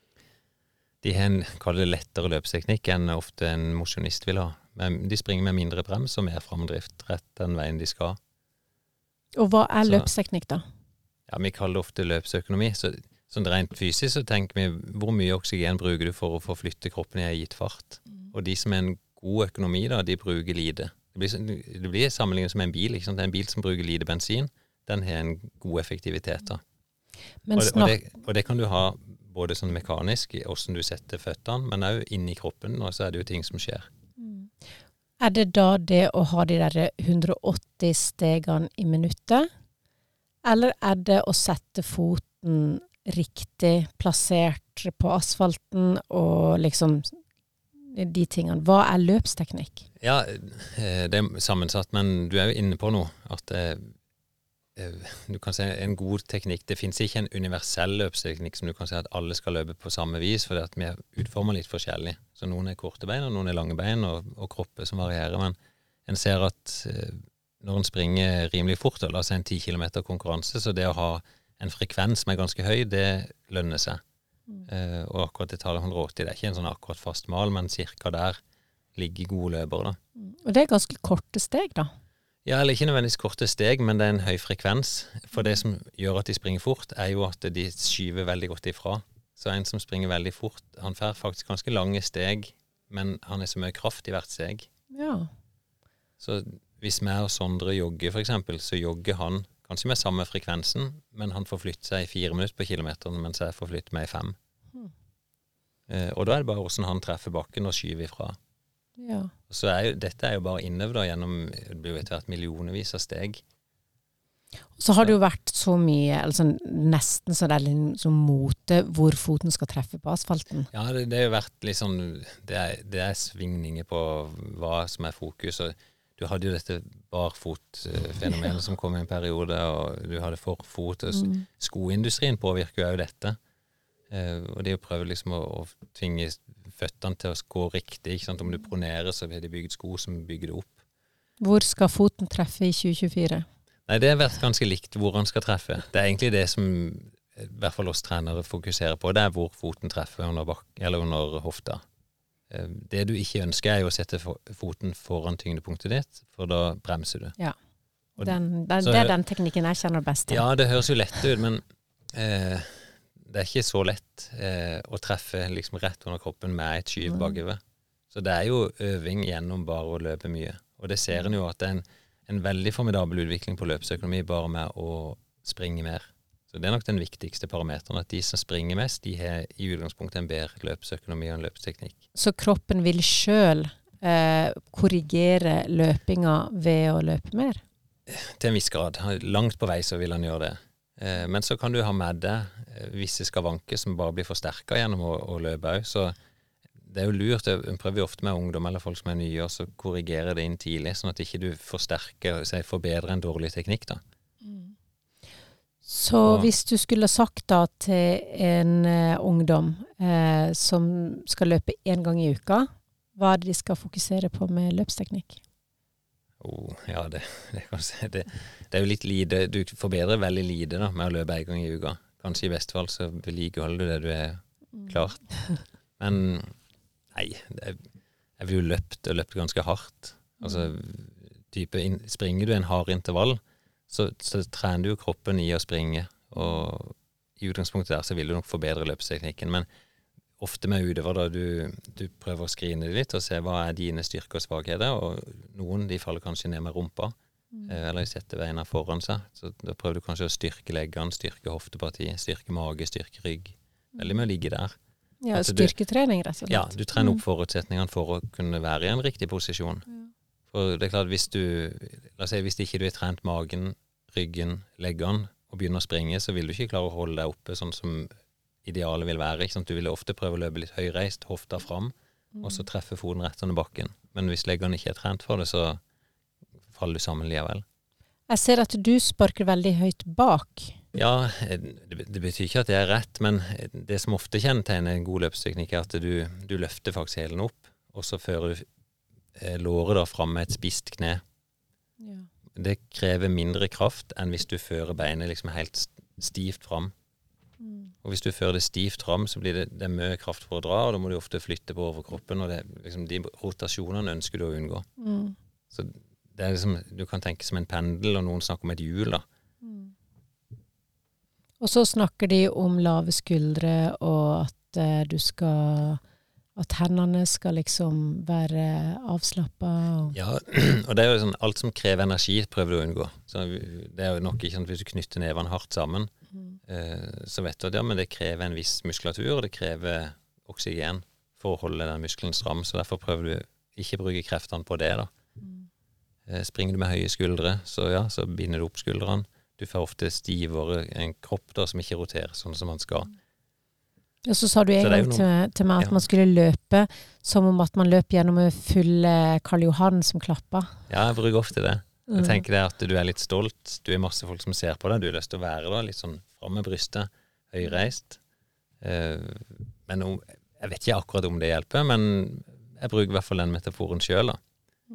[SPEAKER 2] de har en, kall det lettere løpsteknikk enn ofte en mosjonist vil ha. Men de springer med mindre brems og mer framdrift rett den veien de skal.
[SPEAKER 1] Og hva er så, løpsteknikk da?
[SPEAKER 2] Ja, vi kaller det ofte løpsøkonomi, så sånn rent fysisk så tenker vi hvor mye oksygen bruker du for å få flytte kroppen i en gitt fart. Mm. Og de som er en god økonomi da, de bruker lite. Det blir, det blir sammenlignet som en bil, ikke sant? En bil som bruker lite bensin, den har en god effektivitet da. Og det, og, det, og det kan du ha både sånn mekanisk, i hvordan du setter føttene, men også inni kroppen, og så er det jo ting som skjer.
[SPEAKER 1] Mm. Er det da det å ha de der hundre og åtti stegene i minuttet, eller er det å sette foten riktig plassert på asfalten og liksom de tingene? Hva er løpsteknikk?
[SPEAKER 2] Ja, det er sammensatt, men du er jo inne på noe. At det, du kan si en god teknikk. Det finnes ikke en universell løpsteknikk som du kan si at alle skal løpe på samme vis, for at vi er utformet litt forskjellig. Så noen er korte bein, og noen er lange bein, og, og kropper som varierer. Men en ser at når en springer rimelig fort, la oss si en ti kilometer konkurranse, så det å ha en frekvens som er ganske høy, det lønner seg. Mm. Uh, og akkurat det tallet hundre og åtti, det er ikke en sånn akkurat fast mal, men cirka der ligger gode løpere da.
[SPEAKER 1] Mm. Og det er ganske korte steg da?
[SPEAKER 2] Ja, eller ikke nødvendigvis korte steg, men det er en høy frekvens. For det som gjør at de springer fort, er jo at de skyver veldig godt ifra. Så en som springer veldig fort, han får faktisk ganske lange steg, men han er så mye kraft i hvert steg.
[SPEAKER 1] Ja.
[SPEAKER 2] Så hvis vi og Sondre jogger for eksempel, så jogger han kanskje med samme frekvensen, men han får flytte seg i fire minutter på kilometeren, mens jeg får flytte meg i fem. Hmm. Eh, og da er det bare hvordan han treffer bakken og skyver ifra.
[SPEAKER 1] Ja.
[SPEAKER 2] Så er jo, dette er jo bare innøvd gjennom, det blir jo etter hvert millionevis av steg.
[SPEAKER 1] Så har det jo vært så mye, altså nesten så det er litt sånn mote hvor foten skal treffe på asfalten.
[SPEAKER 2] Ja, det, det har jo vært litt sånn, det er, det er svingninger på hva som er fokus, og du hadde jo dette barfotfenomenet som kom i en periode, og du hadde forfot, og mm. skoindustrien påvirker jo dette. Eh, og det er jo prøve liksom å, å tvinge føttene til å gå riktig, ikke sant? Om du pronerer, så har de bygd sko som bygger det opp.
[SPEAKER 1] Hvor skal foten treffe i tjue tjuefire?
[SPEAKER 2] Nei, det har vært ganske likt hvor han skal treffe. Det er egentlig det som i hvert fall oss trenere fokuserer på, det er hvor foten treffer under, bak, eller under hofta. Det du ikke ønsker er jo å sette foten foran tyngdepunktet ditt, for da bremser du.
[SPEAKER 1] Ja, den, den, så, det er den teknikken jeg kjenner best til.
[SPEAKER 2] Ja, det høres jo lett ut, men eh, det er ikke så lett eh, å treffe liksom rett under kroppen med et skyv bakover. Så det er jo øving gjennom bare å løpe mye. Og det ser en jo at det er en, en veldig formidabel utvikling på løpsøkonomi bare med å springe mer. Så det er nok den viktigste parameteren, at de som springer mest, de har i utgangspunktet en bedre løpsøkonomi og en løpsteknikk.
[SPEAKER 1] Så kroppen vil selv eh, korrigere løpinga ved å løpe mer?
[SPEAKER 2] Til en viss grad. Langt på vei så vil han gjøre det. Eh, men så kan du ha med deg eh, visse skavanker som bare blir forsterket gjennom å, å løpe også. Så det er jo lurt, jeg prøver jo ofte med ungdom eller folk som er nye, og så korrigere det inn tidlig, sånn at ikke du forsterker, så forbedrer en dårlig teknikk da.
[SPEAKER 1] Så ja. Hvis du skulle sagt da til en uh, ungdom uh, som skal løpe en gang i uka, hva er det de skal fokusere på med løpsteknikk?
[SPEAKER 2] Oh, ja, det, det, kan si. det, det er jo litt lite, du forbedrer veldig lite da, med å løpe en gang i uka. Kanskje i bestfall så vedlikeholder du det du er klart. Men nei, det, jeg vil jo løpt og løpt ganske hardt. Altså, type, springer du en hard intervall, Så, så trener du jo kroppen i å springe, og i utgangspunktet der så vil du nok forbedre løpsteknikken, men ofte med utøver da du, du prøver å skrine det litt og se hva er dine styrker og svagheter, og noen de faller kanskje ned med rumpa, mm. eller de setter beina foran seg, så da prøver du kanskje å styrke leggene, styrke hoftepartiet, styrke mage, styrke rygg, veldig mye å ligge der.
[SPEAKER 1] Ja, altså styrketrening rett og slett.
[SPEAKER 2] Ja, du trener opp forutsetningene for å kunne være i en riktig posisjon. Ja. For det er klart, hvis du, la oss si, hvis ikke du har trent magen, ryggen, leggene, og begynner å springe, så vil du ikke klare å holde deg oppe sånn som idealet vil være. Ikke sant? Du vil ofte prøve å løpe litt høyreist, hofta fram, mm. og så treffe foten rett under bakken. Men hvis leggene ikke er trent for det, så faller du sammen likevel.
[SPEAKER 1] Jeg ser at du sparker veldig høyt bak.
[SPEAKER 2] Ja, det, det betyr ikke at det er rett, men det som ofte kjennetegner en god løpsteknikk er at du, du løfter faktisk hælen opp, og så fører du låret da fram med et spist kne. Ja. Det krever mindre kraft enn hvis du fører beinet liksom helt stivt fram. Mm. Og hvis du fører det stivt fram, så blir det, det mye kraft for å dra, og da må du ofte flytte på overkroppen, og det, liksom, de rotasjonene ønsker du å unngå. Mm. Så det er liksom, du kan tenke som en pendel, og noen snakker om et hjul da.
[SPEAKER 1] Mm. Og så snakker de om lave skuldre, og at uh, du skal... At hendene skal liksom være avslappet. Og
[SPEAKER 2] ja, og det er jo sånn, alt som krever energi prøver du å unngå. Så det er jo nok ikke sånn at hvis du knytter nevene hardt sammen, mm. eh, så vet du at ja, men det krever en viss muskulatur, og det krever oksygen for å holde den muskelen stram, så derfor prøver du ikke å bruke kreftene på det da. Mm. Eh, springer du med høye skuldre, så ja, så binder du opp skuldrene. Du får ofte stivere en kropp da, som ikke roterer sånn som man skal. Mm.
[SPEAKER 1] Og så sa du en gang til, til meg at ja. Man skulle løpe som om at man løp gjennom en full Karl Johan som klapper. Ja,
[SPEAKER 2] jeg bruker ofte det. Jeg tenker det at du er litt stolt, du er masse folk som ser på deg, du har lyst til å være da, litt sånn frem med brystet, høyreist. Uh, men jeg vet ikke akkurat om det hjelper, men jeg bruker i hvert fall den metaforen selv da.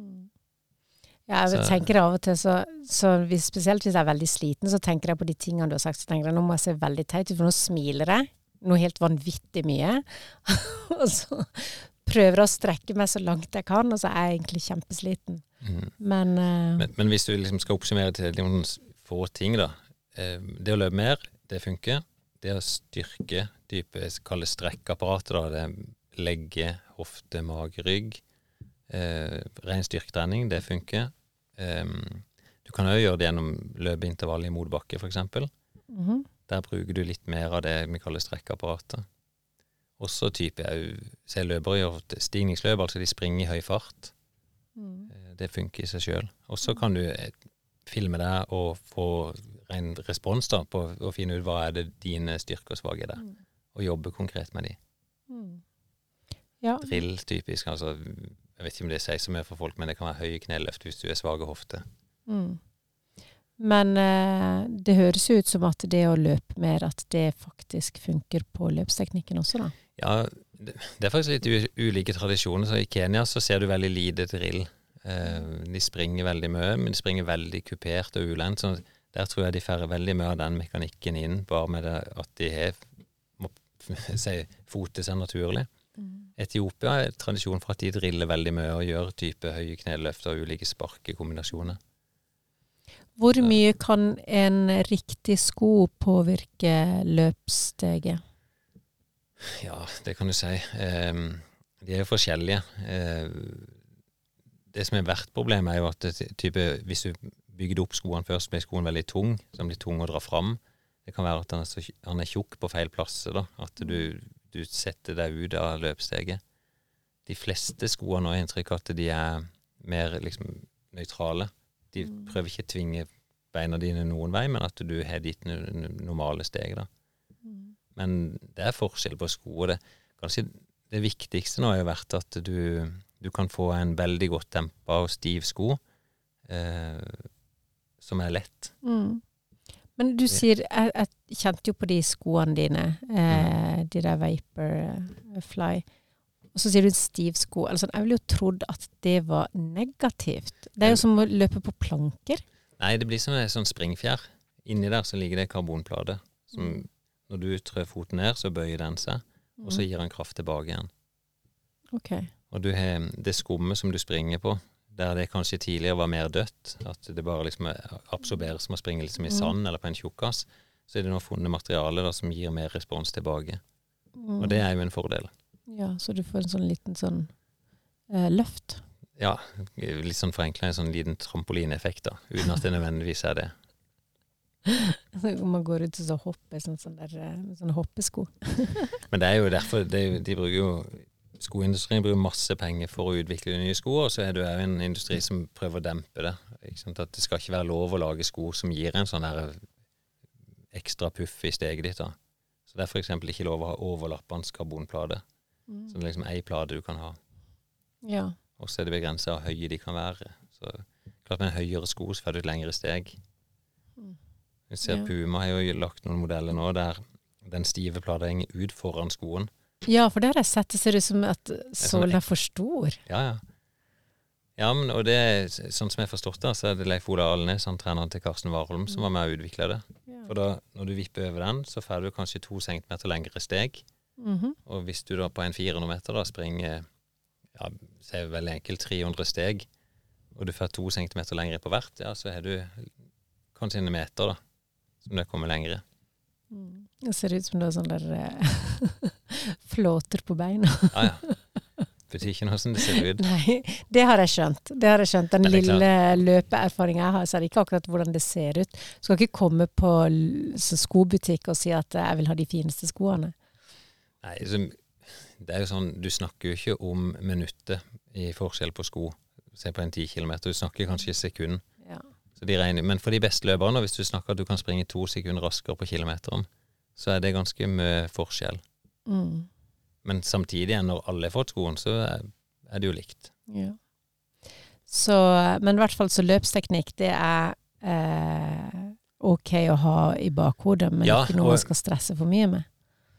[SPEAKER 1] Ja, jeg tenker av og til, så, så hvis, spesielt hvis jeg er veldig sliten, så tenker jeg på de tingene du har sagt, så tenker jeg, nå må jeg se veldig teit ut, for nå smiler jeg. Noe helt vanvittig mye. Og så prøver å strekke meg så langt jeg kan, og så er jeg egentlig kjempesliten.
[SPEAKER 2] Mm.
[SPEAKER 1] Men, uh,
[SPEAKER 2] men, men hvis du liksom skal oppsummere til noen få ting da, eh, det å løpe mer, det funker. Det å styrke type, kalle strekkapparatet da, det legge, hofte, mage, rygg. Eh, ren styrketrening, det funker. Um, du kan også gjøre det gjennom løpeintervall i modbakke, for eksempel.
[SPEAKER 1] mm-hmm.
[SPEAKER 2] Der bruker du litt mer av det vi kaller strekkapparatet. Også type, jeg ser løpere gjør stigningsløp, altså de springer i høy fart.
[SPEAKER 1] Mm.
[SPEAKER 2] Det funker i seg selv. Og så kan du filme deg og få ren respons da, på å finne ut hva er det dine styrker og svake er der. Mm. Og jobbe konkret med de.
[SPEAKER 1] Mm. Ja.
[SPEAKER 2] Drill typisk, altså, jeg vet ikke om det sier så mye for folk, men det kan være høye kneløft hvis du er svag hofte.
[SPEAKER 1] Mm. Men eh, det høres jo ut som at det å løpe mer, at det faktisk funker på løpsteknikken også da.
[SPEAKER 2] Ja, det, det er faktisk litt u- ulike tradisjoner. Så i Kenya så ser du veldig lite drill. Eh, de springer veldig mye, men de springer veldig kupert og ulendt. Så der tror jeg de færre veldig mye av den mekanikken inn, bare med det at de har, må si, fote seg naturlig. Mm. Etiopia er tradisjon for at de driller veldig mye og gjør type høye kneløft og ulike sparkekombinasjoner.
[SPEAKER 1] Hvor mye kan en riktig sko påvirke løpssteget?
[SPEAKER 2] Ja, det kan du si. Um, de er jo forskjellige. Uh, det som er verdt problemet er jo at det, type, hvis du bygde opp skoene først, blir skoen veldig tung, så blir tung å dra fram. Det kan være at han er, så, han er tjukk på feil plasser, da. At du, du setter deg ut av løpssteget. De fleste skoene nå har inntrykk at de er mer liksom, nøytrale. De prøver ikke å tvinge beina dine noen vei, men at du har ditt normale steg, da. Men det er forskjell på sko, og det, kanskje det viktigste nå har jo vært at du, du kan få en veldig godt dempet og stiv sko, eh, som er lett.
[SPEAKER 1] Mm. Men du sier, jeg, jeg kjente jo på de skoene dine, eh, de der Vaporfly, og så sier du en stiv sko. Altså, jeg ville jo trodd at det var negativt. Det er jo som å løpe på planker.
[SPEAKER 2] Nei, det blir som en sånn springfjær. Inni der så ligger det karbonplate, som når du trør foten ned, så bøyer den seg, og så gir den kraft tilbake igjen.
[SPEAKER 1] Ok.
[SPEAKER 2] Og du har det skummet som du springer på, der det kanskje tidligere var mer dødt, at det bare liksom absorberes som å springe liksom i sand eller på en tjukkas, så er det nå funnet materiale da, som gir mer respons tilbake. Mm. Og det er jo en fordel.
[SPEAKER 1] Ja, så du får en sånn liten sånn eh, løft.
[SPEAKER 2] Ja, litt sånn forenklet, en sånn liten trampolineffekt da, uten at det nødvendigvis er det.
[SPEAKER 1] Man går ut og så hopper, sånn, sånn der, sånn hoppesko.
[SPEAKER 2] Men det er jo derfor, det er jo, de bruker jo, skoindustrien bruker masse penger for å utvikle nye sko, og så er det jo en industri som prøver å dempe det. Ikke sant? At det skal ikke være lov å lage sko som gir en sånn der ekstra puff i steget ditt da. Så det er for eksempel ikke lov å ha overlappende karbonplate. Mm. Så det er liksom en plate du kan ha.
[SPEAKER 1] Ja.
[SPEAKER 2] Og så er det begrenset av høye de kan være. Så klart med en høyere sko så får du et lengre steg. Mm. Vi ser ja. Puma har jo lagt noen modeller nå der den stive plata henger ut foran skoen.
[SPEAKER 1] Ja, for det har jeg sett. Det ser ut som at sålen er for stor.
[SPEAKER 2] Ja, ja. Ja, men og det er sånn som jeg har forstått det, så er det Leif Ola Alnes, han treneren til Karsten Warholm, som var med å utvikle det. Ja. For da, når du vipper over den, så får du kanskje to centimeter lengre steg. Mm-hmm. Og hvis du da på en fire hundre meter da springer, ja, så er det veldig enkelt tre hundre steg, og du får to centimeter lengre på hvert, ja, så er du kanskje en meter da, som det kommer lengre.
[SPEAKER 1] Mm. Det ser ut som du har sånn der flåter på beina.
[SPEAKER 2] Ja, ja. Det betyr ikke noe som det ser ut.
[SPEAKER 1] Nei, det har jeg skjønt. Det har jeg skjønt. Den lille løpeerfaringen jeg har, så er det ikke akkurat hvordan det ser ut. Du skal ikke komme på skobutikk og si at jeg vil ha de fineste skoene.
[SPEAKER 2] Nei, så, det er jo sånn, du snakker jo ikke om minutter i forskjell på sko. Se på en ti kilometer, du snakker kanskje sekund. Ja. Så de regner, men for de beste løperne, hvis du snakker at du kan springe to sekunder raskere på kilometeren, så er det ganske mye forskjell. Mm. Men samtidig, når alle har fått skoen, så er, er det jo likt.
[SPEAKER 1] Ja. Så, men i hvert fall så løpsteknikk, det er eh, ok å ha i bakhodet, men ja, ikke noe man skal stresse for mye med.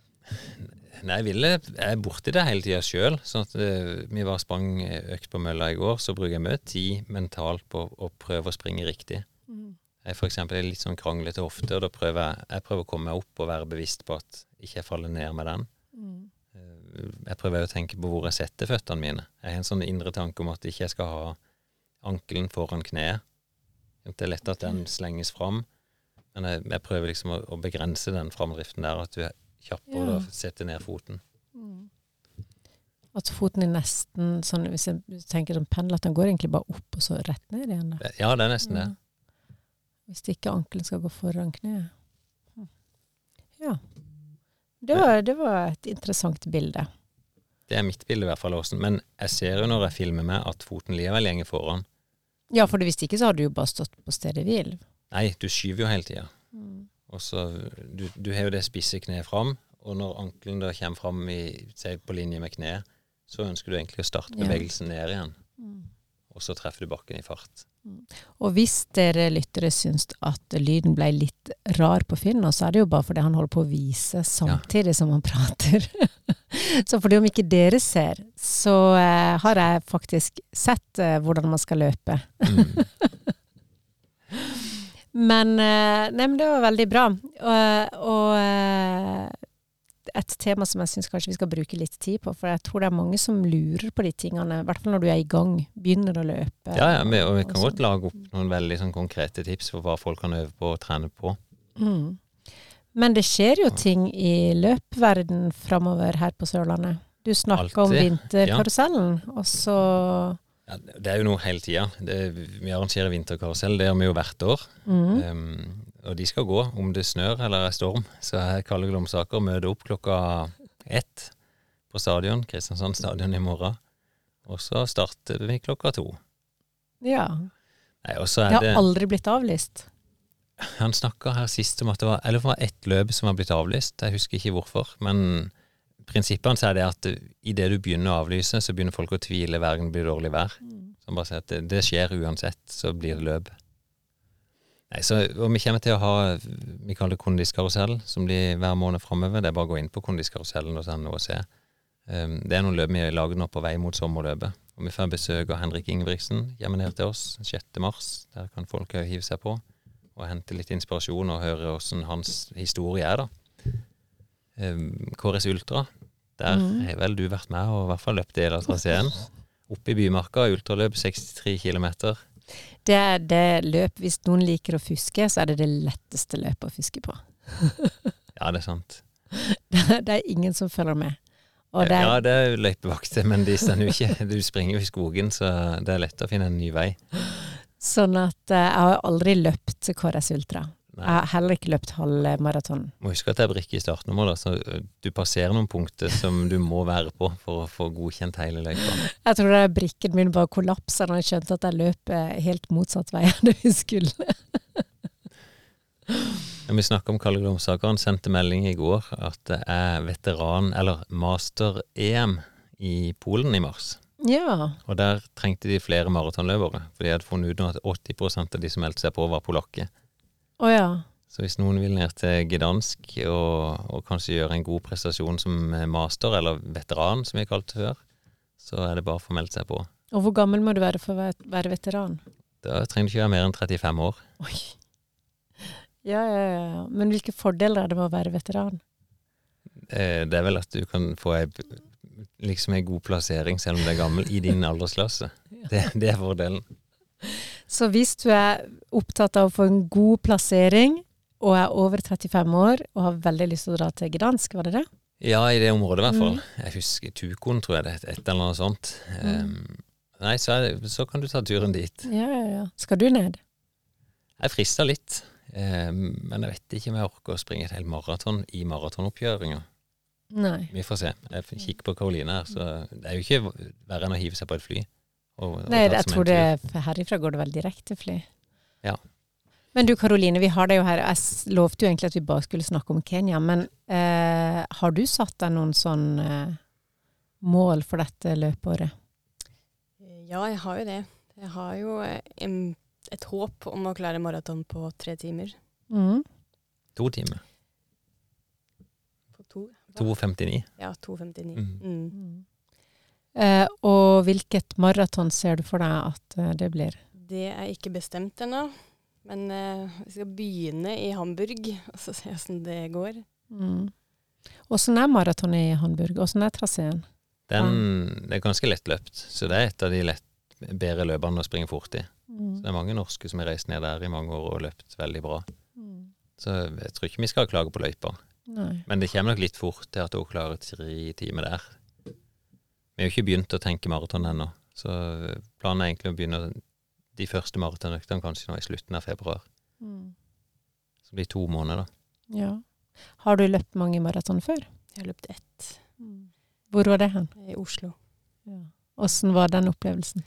[SPEAKER 2] Nei, jeg, ville, jeg er borti det hele tiden selv, sånn at uh, vi var sprang økt på mølla i går, så bruker jeg mye tid mentalt på å prøve å springe riktig. Mm. Jeg for eksempel er litt sånn kranglete ofte, og da prøver jeg, jeg prøver å komme meg opp og være bevisst på at ikke jeg faller ned med den. Mm. jeg prøver å tenke på hvor jeg setter føttene mine. Jeg har en sånn indre tanke om at ikke jeg skal ha ankelen foran kneet. Det er lett at den slenges fram, men jeg, jeg prøver liksom å, å begrense den framdriften der, at du er kjappere ja. å sette ned foten.
[SPEAKER 1] Mm. At foten er nesten sånn, hvis jeg tenker som pendel, at den går egentlig bare opp og så rett ned igjen. Da.
[SPEAKER 2] Ja, det er nesten det.
[SPEAKER 1] Ja. Hvis ikke ankelen skal gå foran kneet. Ja. Det var, det var et interessant bilde.
[SPEAKER 2] Det er mitt bilde i hvert fall, Åsen. Men jeg ser jo når jeg filmer med at foten likevel lenger foran.
[SPEAKER 1] Ja, for hvis ikke så har du jo bare stått på stedet hvil.
[SPEAKER 2] Nei, du skyver jo hele tiden.
[SPEAKER 1] Mm.
[SPEAKER 2] Og så, du, du har jo det spisse kneet fram, og når ankelen da kommer fram i, se, på linje med kneet, så ønsker du egentlig å starte bevegelsen ja. ned igjen. Mm. Og så treffer du bakken i fart.
[SPEAKER 1] Mm. Og hvis dere lyttere syns at lyden ble litt rar på Finn, så er det jo bare fordi han holder på å vise samtidig ja. som han prater. Så fordi om ikke dere ser, så eh, har jeg faktisk sett eh, hvordan man skal løpe. Mm. men, eh, nei, men det var veldig bra. Og, og eh, et tema som jeg synes kanskje vi skal bruke litt tid på, for jeg tror det er mange som lurer på de tingene, i hvert fall når du er i gang, begynner å løpe.
[SPEAKER 2] Ja, ja, og vi kan godt lage opp noen veldig sånn, konkrete tips for hva folk kan øve på og trene på.
[SPEAKER 1] Mm. Men det skjer jo ting i løpverden fremover her på Sørlandet. Du snakker om vinterkarusellen, ja. og så...
[SPEAKER 2] Ja, det er jo noe hele tiden. Det, vi arrangerer vinterkarusell, det gjør vi jo hvert år. Mm. Um, og de skal gå om det snør eller er storm. Så jeg Kalle Glomsaker møter opp klokka ett på stadion, Kristiansand stadion i morgen. Og så starter vi klokka to.
[SPEAKER 1] Ja.
[SPEAKER 2] Nei, og så er
[SPEAKER 1] det har
[SPEAKER 2] det,
[SPEAKER 1] aldri blitt avlyst.
[SPEAKER 2] Han snakket her sist om at det var, eller det var ett løp som har blitt avlyst. Jeg husker ikke hvorfor, men prinsippet hans er det at i det du begynner å avlyse, så begynner folk å tvile hver gang det blir dårlig vær. Mm. Så bare sier at det, det skjer uansett, så blir det løp. Nei, så og vi kommer til å ha, vi kaller det kondiskarusell, som blir hver måned fremover. Det er bare å gå inn på kondiskarusellen og sende noe å se. Um, det er noen løp vi lager nå på vei mot sommerløpet. Og vi får besøk av Henrik Ingebrigtsen hjemme ned til oss sjette mars. Der kan folk hive seg på og hente litt inspirasjon og høre hvordan hans historie er da. Um, K R S Ultra, der mm. har vel du vært med og i hvert fall løpt del av traseen. Oppe i Bymarka, ultraløp, sekstitre kilometer.
[SPEAKER 1] Det er det løp, hvis noen liker å fuske, så er det det letteste løpet å fuske på.
[SPEAKER 2] Ja, det er sant.
[SPEAKER 1] Det, det er ingen som følger med. Og det er,
[SPEAKER 2] ja, det er jo løypevakter, men de stender jo ikke. Du springer jo i skogen, så det er lett å finne en ny vei.
[SPEAKER 1] Sånn at uh, jeg har aldri løpt K R S Ultra. Nei. Jeg har heller ikke løpt halv maraton.
[SPEAKER 2] Må huske at det er brikke i startnummer, da, så du passerer noen punkter som du må være på for å få godkjent hele løypa.
[SPEAKER 1] Jeg tror det er brikken min bare kollapset når jeg skjønte at jeg løp helt motsatt vei enn det vi skulle.
[SPEAKER 2] Når vi snakker om Kalle Glomsaker, han sendte melding i går at det er veteran, eller master-E M i Polen i mars.
[SPEAKER 1] Ja.
[SPEAKER 2] Og der trengte de flere maratonløpere, for de hadde funnet ut nå at åtti prosent av de som meldte seg på var polakker.
[SPEAKER 1] Å oh, ja.
[SPEAKER 2] Så hvis noen vil ned til Gdansk og, og kanskje gjøre en god prestasjon som master, eller veteran, som vi kalte det før, så er det bare for å melde seg på.
[SPEAKER 1] Og hvor gammel må du være for å være veteran?
[SPEAKER 2] Da trenger du ikke være mer enn trettifem år.
[SPEAKER 1] Oi. Ja, ja, ja. Men hvilke fordeler er det med å være veteran?
[SPEAKER 2] Det er vel at du kan få en, liksom en god plassering, selv om du er gammel, i din aldersklasse. Ja. Det, det er fordelen.
[SPEAKER 1] Så hvis du er opptatt av å få en god plassering, og er over trettifem år, og har veldig lyst til å dra til Gdansk, var det det?
[SPEAKER 2] Ja, i det området i hvert fall.
[SPEAKER 1] Mm.
[SPEAKER 2] Jeg husker Tukon, tror jeg det er et eller annet sånt. Mm. Um, nei, så, det, så kan du ta turen dit.
[SPEAKER 1] Ja, ja, ja. Skal du ned?
[SPEAKER 2] Jeg frister litt, um, men jeg vet ikke om jeg orker å springe et helt maraton i maratonoppgjøringa.
[SPEAKER 1] Nei.
[SPEAKER 2] Vi får se. Jeg kikker på Karoline her, så det er jo ikke verre enn å hive seg på et fly. Og, og
[SPEAKER 1] Nei, jeg tror det, herifra går det vel direkte fly.
[SPEAKER 2] Ja.
[SPEAKER 1] Men du, Karoline, vi har det jo her. Jeg lovte jo egentlig at vi bare skulle snakke om Kenya, men eh, har du satt deg noen sånn eh, mål for dette løpåret?
[SPEAKER 3] Ja, jeg har jo det. Jeg har jo en, et håp om å klare maraton på tre timer.
[SPEAKER 1] Mm.
[SPEAKER 2] To timer.
[SPEAKER 3] På to?
[SPEAKER 2] to femtini.
[SPEAKER 3] Ja, to femtini.
[SPEAKER 2] Mm.
[SPEAKER 3] Mm.
[SPEAKER 1] Mm. Eh, og hvilket maraton ser du for deg at eh, det blir?
[SPEAKER 3] Det er ikke bestemt ennå, men eh, vi skal begynne i Hamburg, og så se hvordan det går.
[SPEAKER 1] Mm. Hvordan er maraton i Hamburg? Hvordan er traseen?
[SPEAKER 2] Den, det er ganske lettløpt, så det er et av de lett, bedre løpene å springe fort i.
[SPEAKER 1] Mm.
[SPEAKER 2] Så det er mange norske som har reist ned der i mange år og løpt veldig bra.
[SPEAKER 1] Mm.
[SPEAKER 2] Så jeg tror ikke vi skal klage på løypa.
[SPEAKER 1] Nei.
[SPEAKER 2] Men det kommer nok litt fort til at hun klarer tre timer der. Vi har jo ikke begynt å tenke maraton ennå, så planen er egentlig å begynne de første maratonøktene kanskje nå i slutten av februar.
[SPEAKER 1] Mm.
[SPEAKER 2] Så det blir to måneder da.
[SPEAKER 1] Ja. Har du løpt mange maraton før?
[SPEAKER 3] Jeg har løpt ett.
[SPEAKER 1] Mm. Hvor var det hen?
[SPEAKER 3] I Oslo.
[SPEAKER 1] Ja. Hvordan var den opplevelsen?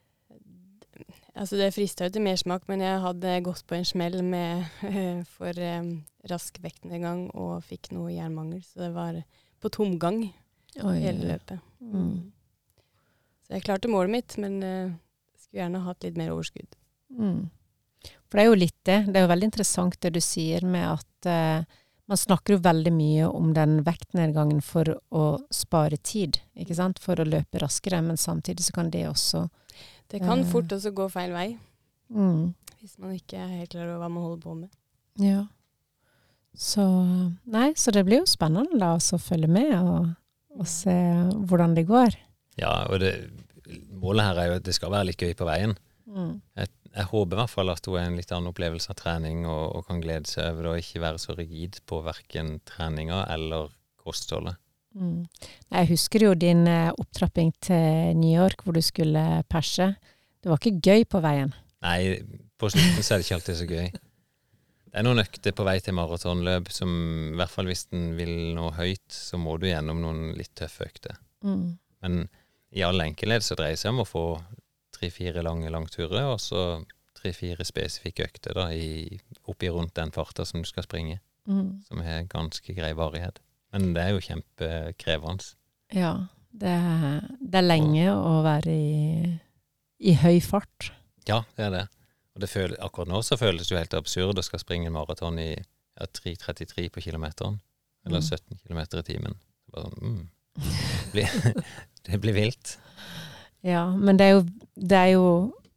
[SPEAKER 3] Altså det fristet jo til mer smak, men jeg hadde gått på en smell med for um, rask vektnedgang og fikk noe jernmangel, så det var på tomgang
[SPEAKER 1] Oi.
[SPEAKER 3] hele løpet.
[SPEAKER 1] Mm.
[SPEAKER 3] Så jeg klarte målet mitt, men uh, skulle gjerne hatt litt mer overskudd.
[SPEAKER 1] Mm. For det er jo litt det. Det er jo veldig interessant det du sier med at uh, man snakker jo veldig mye om den vektnedgangen for å spare tid, ikke sant? For å løpe raskere, men samtidig så kan det også
[SPEAKER 3] Det kan
[SPEAKER 1] uh,
[SPEAKER 3] fort også gå feil vei,
[SPEAKER 1] mm.
[SPEAKER 3] hvis man ikke er helt klar over hva man holder på med.
[SPEAKER 1] Ja. Så, nei, så det blir jo spennende da, å følge med og, og se hvordan det går.
[SPEAKER 2] Ja, og det, målet her er jo at det skal være litt gøy på veien.
[SPEAKER 1] Mm.
[SPEAKER 2] Jeg, jeg håper i hvert fall at hun er en litt annen opplevelse av trening og, og kan glede seg over det og ikke være så rigid på hverken treninga eller kostholdet.
[SPEAKER 1] Mm. Jeg husker jo din eh, opptrapping til New York hvor du skulle perse. Det var ikke gøy på veien.
[SPEAKER 2] Nei, på slutten så er det ikke alltid så gøy. Det er noen økter på vei til maratonløp som, i hvert fall hvis den vil nå høyt, så må du gjennom noen litt tøffe økter.
[SPEAKER 1] Mm.
[SPEAKER 2] Men i all enkelhet så dreier det seg om å få tre-fire lange langturer, og så tre-fire spesifikke økter da, i, oppi rundt den farta som du skal springe,
[SPEAKER 1] Mm.
[SPEAKER 2] som har ganske grei varighet. Men det er jo kjempekrevende.
[SPEAKER 1] Ja, det er, det er lenge å være i, i høy fart.
[SPEAKER 2] Ja, det er det. Og det føles, akkurat nå så føles det jo helt absurd å skal springe en maraton i ja, tre trettitre på kilometeren, eller
[SPEAKER 1] Mm.
[SPEAKER 2] sytten kilometer i timen. Det, bare sånn, mm. det, blir, det blir vilt.
[SPEAKER 1] Ja, men det er jo, det er jo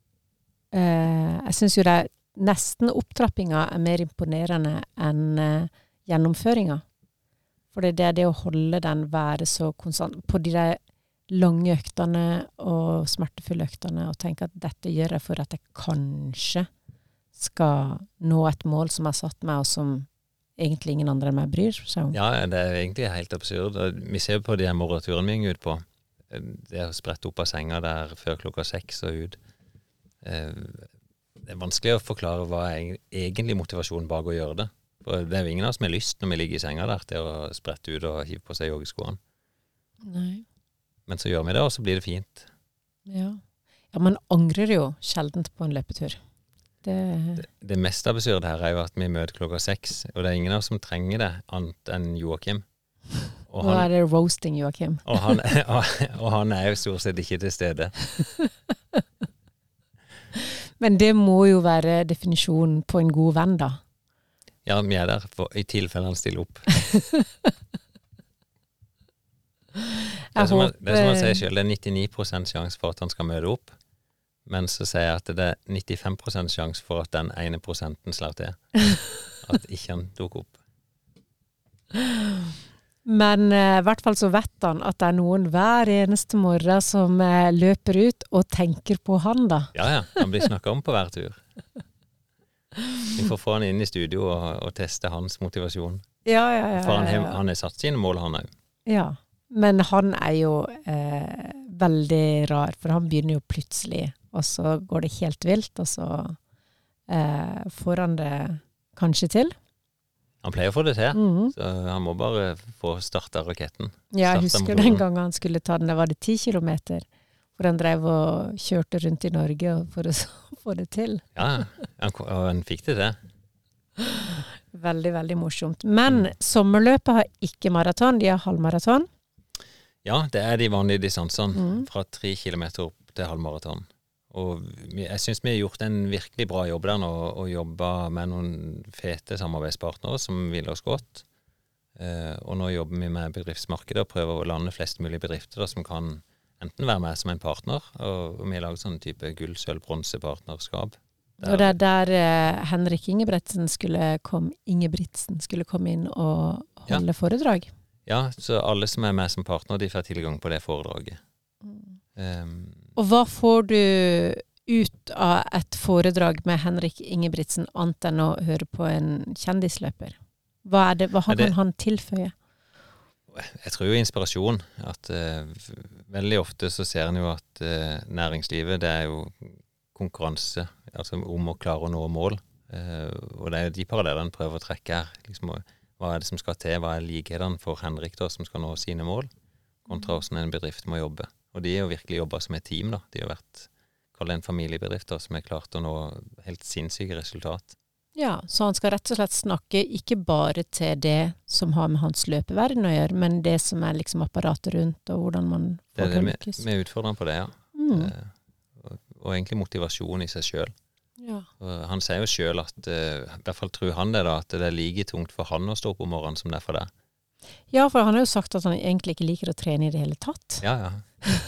[SPEAKER 1] eh, jeg synes jo det er nesten opptrappinga er mer imponerende enn eh, gjennomføringa. For det er det å holde den være så konstant på de der lange øktene og smertefulle øktene og tenke at dette gjør jeg for at jeg kanskje skal nå et mål som jeg har satt meg og som egentlig ingen andre enn meg bryr seg om.
[SPEAKER 2] Ja, det er egentlig helt absurd. Vi ser på de her morgenturene vi går ut på. Det er å sprette opp av senga der før klokka seks og ut. Det er vanskelig å forklare hva er egentlig motivasjonen bak å gjøre det. For det er jo ingen av oss som har lyst når vi ligger i senga der til å sprette ut og hive på seg joggeskoene.
[SPEAKER 1] Nei.
[SPEAKER 2] Men så gjør vi det, og så blir det fint.
[SPEAKER 1] Ja. Ja, man angrer jo sjeldent på en løpetur. Det...
[SPEAKER 2] Det, det mest absurde her er jo at vi møter klokka seks, og det er ingen av oss som trenger det, annet enn Joakim. Og
[SPEAKER 1] Nå
[SPEAKER 2] han,
[SPEAKER 1] er det roasting, Joakim.
[SPEAKER 2] og, han, og han er jo stort sett ikke til stede.
[SPEAKER 1] Men det må jo være definisjonen på en god venn, da.
[SPEAKER 2] Ja, vi er der for, i tilfelle han stiller opp. Det er som han, det er som han sier selv, det er nittini prosent sjanse for at han skal møte opp, men så sier jeg at det er nittifem prosent sjanse for at den ene prosenten slår til. At ikke han dukker opp.
[SPEAKER 1] Men eh, i hvert fall så vet han at det er noen hver eneste morgen som eh, løper ut og tenker på han, da.
[SPEAKER 2] Ja, ja, han blir snakket om på hver tur. Vi får få han inn i studio og, og teste hans motivasjon.
[SPEAKER 1] Ja, ja, ja.
[SPEAKER 2] For han
[SPEAKER 1] ja,
[SPEAKER 2] har, han har satt sine mål, han også.
[SPEAKER 1] ja. Men han er jo eh, veldig rar, for han begynner jo plutselig, og så går det helt vilt, og så eh, får han det kanskje til.
[SPEAKER 2] Han pleier å få det til,
[SPEAKER 1] Mhm.
[SPEAKER 2] så han må bare få startet raketten.
[SPEAKER 1] Ja, jeg
[SPEAKER 2] Startet
[SPEAKER 1] husker
[SPEAKER 2] motoren.
[SPEAKER 1] den gangen han skulle ta den, det var det ti kilometer, hvor han drev og kjørte rundt i Norge for å få det til.
[SPEAKER 2] Ja, han, og han fikk det til.
[SPEAKER 1] Veldig, veldig morsomt. Men sommerløpet har ikke maraton, de har halvmaraton.
[SPEAKER 2] Ja, det er de vanlige distansene,
[SPEAKER 1] Mhm.
[SPEAKER 2] fra tre kilometer opp til halvmaraton. Og vi, jeg synes vi har gjort en virkelig bra jobb der nå, og jobbet med noen fete samarbeidspartnere som vil oss godt. Eh, og nå jobber vi med bedriftsmarkedet og prøver å lande flest mulig bedrifter da, som kan enten være med som en partner, og, og vi har laget sånn type gull, sølv, bronsepartnerskap.
[SPEAKER 1] Og det er der eh, Henrik Ingebrigtsen skulle komme, Ingebrigtsen skulle komme inn og holde
[SPEAKER 2] Ja.
[SPEAKER 1] foredrag.
[SPEAKER 2] Ja, så alle som er med som partner, de får tilgang på det foredraget.
[SPEAKER 1] Mm.
[SPEAKER 2] Um,
[SPEAKER 1] Og hva får du ut av et foredrag med Henrik Ingebrigtsen, annet enn å høre på en kjendisløper? Hva, er det, hva kan
[SPEAKER 2] det,
[SPEAKER 1] han tilføye?
[SPEAKER 2] Jeg tror jo inspirasjon, at uh, veldig ofte så ser en jo at uh, næringslivet, det er jo konkurranse, altså om å klare å nå mål. Uh, og det er jo de parallellene prøver å trekke her. Liksom, hva er det som skal til? Hva er likhetene for Henrik da, som skal nå sine mål, kontra hvordan en bedrift må jobbe? Og de har jo virkelig jobbet som et team da. De har vært, kall det en familiebedrift da, som har klart å nå helt sinnssyke resultat.
[SPEAKER 1] Ja, så han skal rett og slett snakke ikke bare til det som har med hans løpeverden å gjøre, men det som er liksom apparatet rundt, og hvordan man får til å lykkes.
[SPEAKER 2] Vi utfordrer han på det, ja.
[SPEAKER 1] Mm.
[SPEAKER 2] Uh, og, og egentlig motivasjon i seg selv.
[SPEAKER 1] Ja.
[SPEAKER 2] Og han sier jo selv at, uh, i hvert fall tror han det da, at det er like tungt for han å stå opp om morgenen som det er for deg.
[SPEAKER 1] Ja, for han har jo sagt at han egentlig ikke liker å trene i det hele tatt.
[SPEAKER 2] Ja, ja.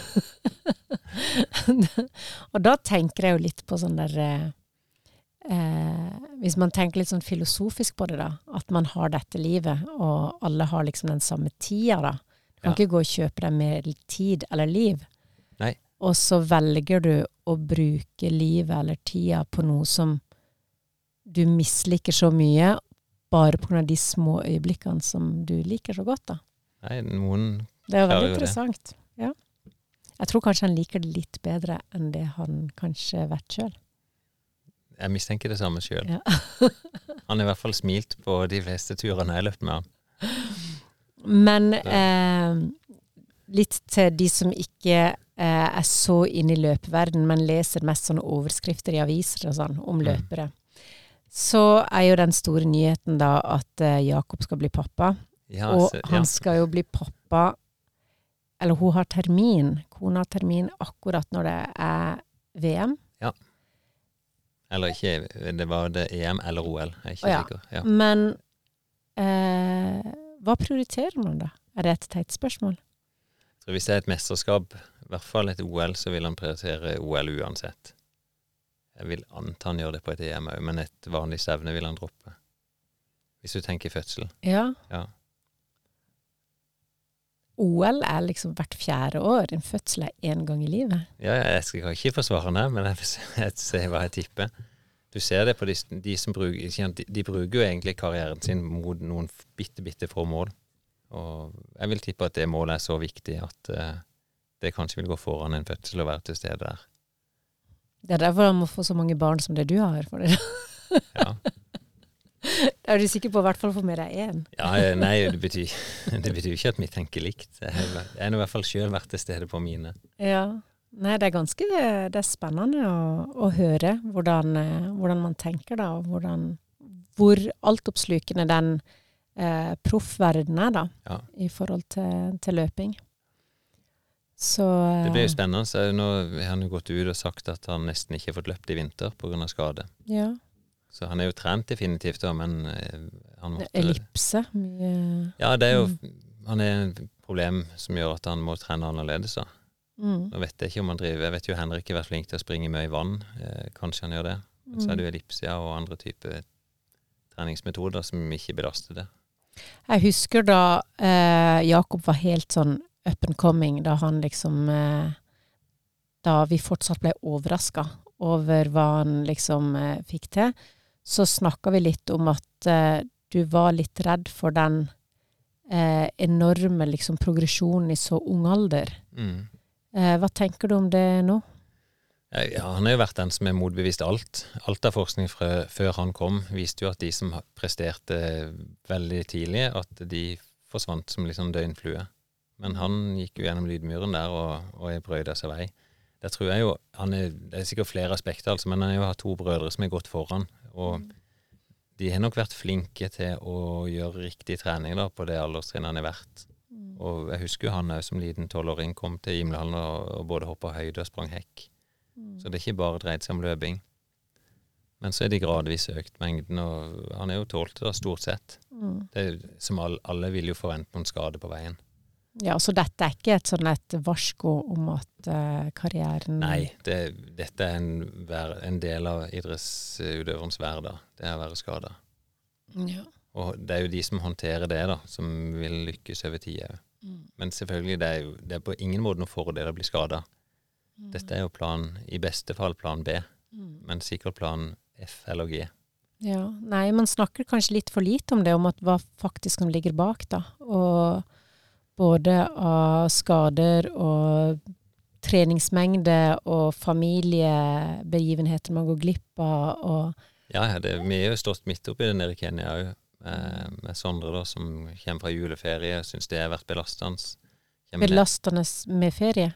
[SPEAKER 1] Og da tenker jeg jo litt på sånn der... Eh, Eh, hvis man tenker litt sånn filosofisk på det da, at man har dette livet, og alle har liksom den samme tida da. Du kan
[SPEAKER 2] Ja.
[SPEAKER 1] ikke gå og kjøpe deg mer tid eller liv.
[SPEAKER 2] Nei.
[SPEAKER 1] Og så velger du å bruke livet eller tida på noe som du misliker så mye, bare på grunn av de små øyeblikkene som du liker så godt da.
[SPEAKER 2] Nei, noen
[SPEAKER 1] Det er jo
[SPEAKER 2] klarer
[SPEAKER 1] veldig
[SPEAKER 2] jo det.
[SPEAKER 1] interessant. Ja. Jeg tror kanskje han liker det litt bedre enn det han kanskje vet selv.
[SPEAKER 2] Jeg mistenker det samme selv.
[SPEAKER 1] Ja.
[SPEAKER 2] Han har i hvert fall smilt på de fleste turene jeg har løpt med han.
[SPEAKER 1] Men eh, litt til de som ikke eh, er så inne i løpeverden, men leser mest sånne overskrifter i aviser og sånn om løpere. Mm. Så er jo den store nyheten da at eh, Jakob skal bli pappa.
[SPEAKER 2] Ja,
[SPEAKER 1] og
[SPEAKER 2] så, ja.
[SPEAKER 1] han skal jo bli pappa, eller hun har termin, kona har termin akkurat når det er V M.
[SPEAKER 2] Ja. Eller ikke, det var det E M eller O L, jeg er ikke
[SPEAKER 1] Å, ja.
[SPEAKER 2] sikker. Ja.
[SPEAKER 1] Men eh, hva prioriterer man da? Er det et teit spørsmål?
[SPEAKER 2] Så hvis det er et mesterskap, i hvert fall et O L, så vil han prioritere O L uansett. Jeg vil anta han gjør det på et E M også, men et vanlig stevne vil han droppe. Hvis du tenker fødsel.
[SPEAKER 1] Ja.
[SPEAKER 2] Ja.
[SPEAKER 1] O L er liksom hvert fjerde år. En fødsel er en gang i livet.
[SPEAKER 2] Ja, jeg skal ikke forsvare han her, men jeg får se hva jeg tipper. Du ser det på de, de som bruker, de, de bruker jo egentlig karrieren sin mot noen bitte, bitte få mål. Og jeg vil tippe at det målet er så viktig at uh, det kanskje vil gå foran en fødsel og være til stede der.
[SPEAKER 1] Det er derfor han må få så mange barn som det du har. For det.
[SPEAKER 2] Ja.
[SPEAKER 1] Er du sikker på i hvert fall for mer enn én?
[SPEAKER 2] Ja, nei, det betyr, det betyr ikke at vi tenker likt. Jeg har i hvert fall selv vært til stede på mine.
[SPEAKER 1] Ja. Nei, det er ganske det, det er spennende å, å høre hvordan, hvordan man tenker da, og hvordan, hvor altoppslukende den eh, proffverdenen er da,
[SPEAKER 2] Ja.
[SPEAKER 1] i forhold til, til løping. Så,
[SPEAKER 2] Det blir jo spennende. Så nå har han jo gått ut og sagt at han nesten ikke har fått løpt i vinter på grunn av skade.
[SPEAKER 1] Ja.
[SPEAKER 2] Så han er jo trent definitivt da, men eh, han måtte...
[SPEAKER 1] Ellipse, mye...
[SPEAKER 2] Ja, det er jo...
[SPEAKER 1] Mm.
[SPEAKER 2] Han er et problem som gjør at han må trene annerledes da.
[SPEAKER 1] Mm.
[SPEAKER 2] Nå vet jeg ikke om han driver... Jeg vet jo Henrik har vært flink til å springe mye i vann. Eh, kanskje han gjør det. Men så er det jo ellipse og andre typer treningsmetoder som ikke belaster det.
[SPEAKER 1] Jeg husker da eh, Jakob var helt sånn up and coming, da han liksom... Eh, da vi fortsatt ble overrasket over hva han liksom eh, fikk til, så snakket vi litt om at eh, du var litt redd for den eh, enorme liksom, progresjonen i så ung alder.
[SPEAKER 2] Mm.
[SPEAKER 1] Eh, hva tenker du om det nå?
[SPEAKER 2] Ja, han har jo vært den som er motbevist alt. Alt av forskning fra, før han kom viste jo at de som presterte veldig tidlig, at de forsvant som liksom døgnflue. Men han gikk jo gjennom lydmuren der og, og jeg brøyde seg vei. Det tror jeg jo, han er, det er sikkert flere aspekter, altså, men han har jo hatt to brødre som er gått foran, og de har nok vært flinke til å gjøre riktig trening da, på det alderstrinnet han er vært. Mm. Og jeg husker jo han som liten tolvåring kom til Gimlehallen og, og både hoppet høyde og sprang hekk. Mm. Så det er ikke bare dreid seg om løping. Men så er de gradvis økt mengden, og han er jo tålt da, stort sett. Mm. Det er, som alle, alle vil jo forvente noen skade på veien.
[SPEAKER 1] Ja, så dette er ikke et sånn et varsko om at uh, karrieren...
[SPEAKER 2] Nei, det, dette er en, en del av idrettsutøverens hverdag. Det er å være skadet.
[SPEAKER 1] Ja.
[SPEAKER 2] Og det er jo de som håndterer det da, som vil lykkes over tid. Mm. Men selvfølgelig, det er jo det er på ingen måte noen fordel å bli skadet. Mm. Dette er jo plan, i beste fall plan B, mm. men sikkert plan F eller G.
[SPEAKER 1] Ja, nei, man snakker kanskje litt for lite om det, om at hva faktisk som ligger bak da. Og både av skader og treningsmengde og familiebegivenheter man går glipp av. Og
[SPEAKER 2] ja, det, vi har jo stått midt oppi det nede i Kenya jo. Med, med Sondre da, som kommer fra juleferie, synes det har vært belastende.
[SPEAKER 1] Belastende med ferie?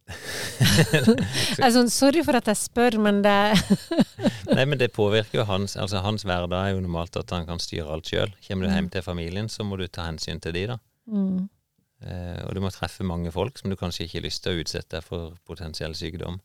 [SPEAKER 1] altså, sorry for at jeg spør, men det...
[SPEAKER 2] Nei, men det påvirker jo hans, altså hans hverdag er jo normalt at han kan styre alt selv. Kommer du hjem til familien, så må du ta hensyn til de da. Mm. Eh, og du må treffe mange folk som du kanskje ikke har lyst til å utsette for potensiell sykdom.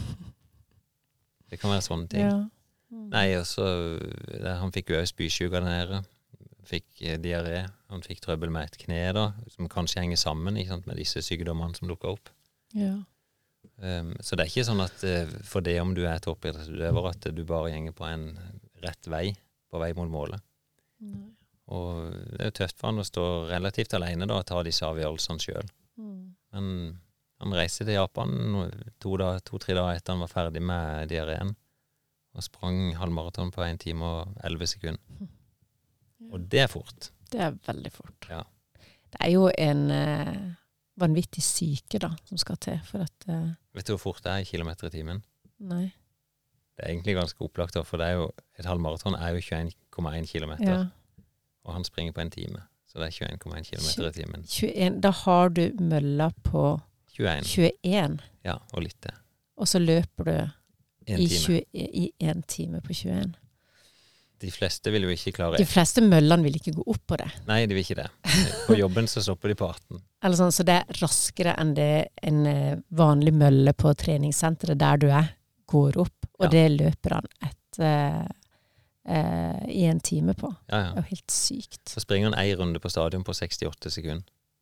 [SPEAKER 2] Det kan være sånne ting. Ja. Mm. Nei, og så, han fikk jo også spysjuka der nede. Fikk eh, diaré, han fikk trøbbel med et kne da, som kanskje henger sammen, ikke sant, med disse sykdommene som dukker opp. Ja. Um, så det er ikke sånn at uh, for det om du er toppidrettsutøver, at du bare gjenger på en rett vei, på vei mot målet. Mm. Og det er jo tøft for han å stå relativt alene da, og ta disse avgjørelsene selv. Mm. Men han reiste til Japan to, da, to, tre dager etter han var ferdig med diareen, og sprang halvmaraton på en time og elleve sekunder. Mm. Og det er fort.
[SPEAKER 1] Det er veldig fort.
[SPEAKER 2] Ja.
[SPEAKER 1] Det er jo en eh, vanvittig syke da, som skal til for at... Eh...
[SPEAKER 2] Vet du hvor fort det er i kilometer i timen?
[SPEAKER 1] Nei.
[SPEAKER 2] Det er egentlig ganske opplagt, for det er jo, et halvmaraton er jo tjueen komma én kilometer, ja. Og han springer på en time, så det er tjueen komma én kilometer i timen.
[SPEAKER 1] tjueen, da har du mølla på
[SPEAKER 2] tjueen.
[SPEAKER 1] tjueen.
[SPEAKER 2] Ja, og litt det.
[SPEAKER 1] Og så løper du
[SPEAKER 2] en
[SPEAKER 1] i,
[SPEAKER 2] time.
[SPEAKER 1] tjue, i en time på tjueen.
[SPEAKER 2] De fleste vil jo ikke klare...
[SPEAKER 1] De fleste møllene vil ikke gå opp på det.
[SPEAKER 2] Nei, de vil ikke det. På jobben så stopper de på atten.
[SPEAKER 1] Eller sånn, så det er raskere enn det en vanlig mølle på treningssenteret der du er, går opp. Og ja. Det løper han et, uh, uh, i en time på.
[SPEAKER 2] Ja, ja.
[SPEAKER 1] Det er jo helt sykt.
[SPEAKER 2] Så springer han en runde på stadion på sekstiåtte sekunder.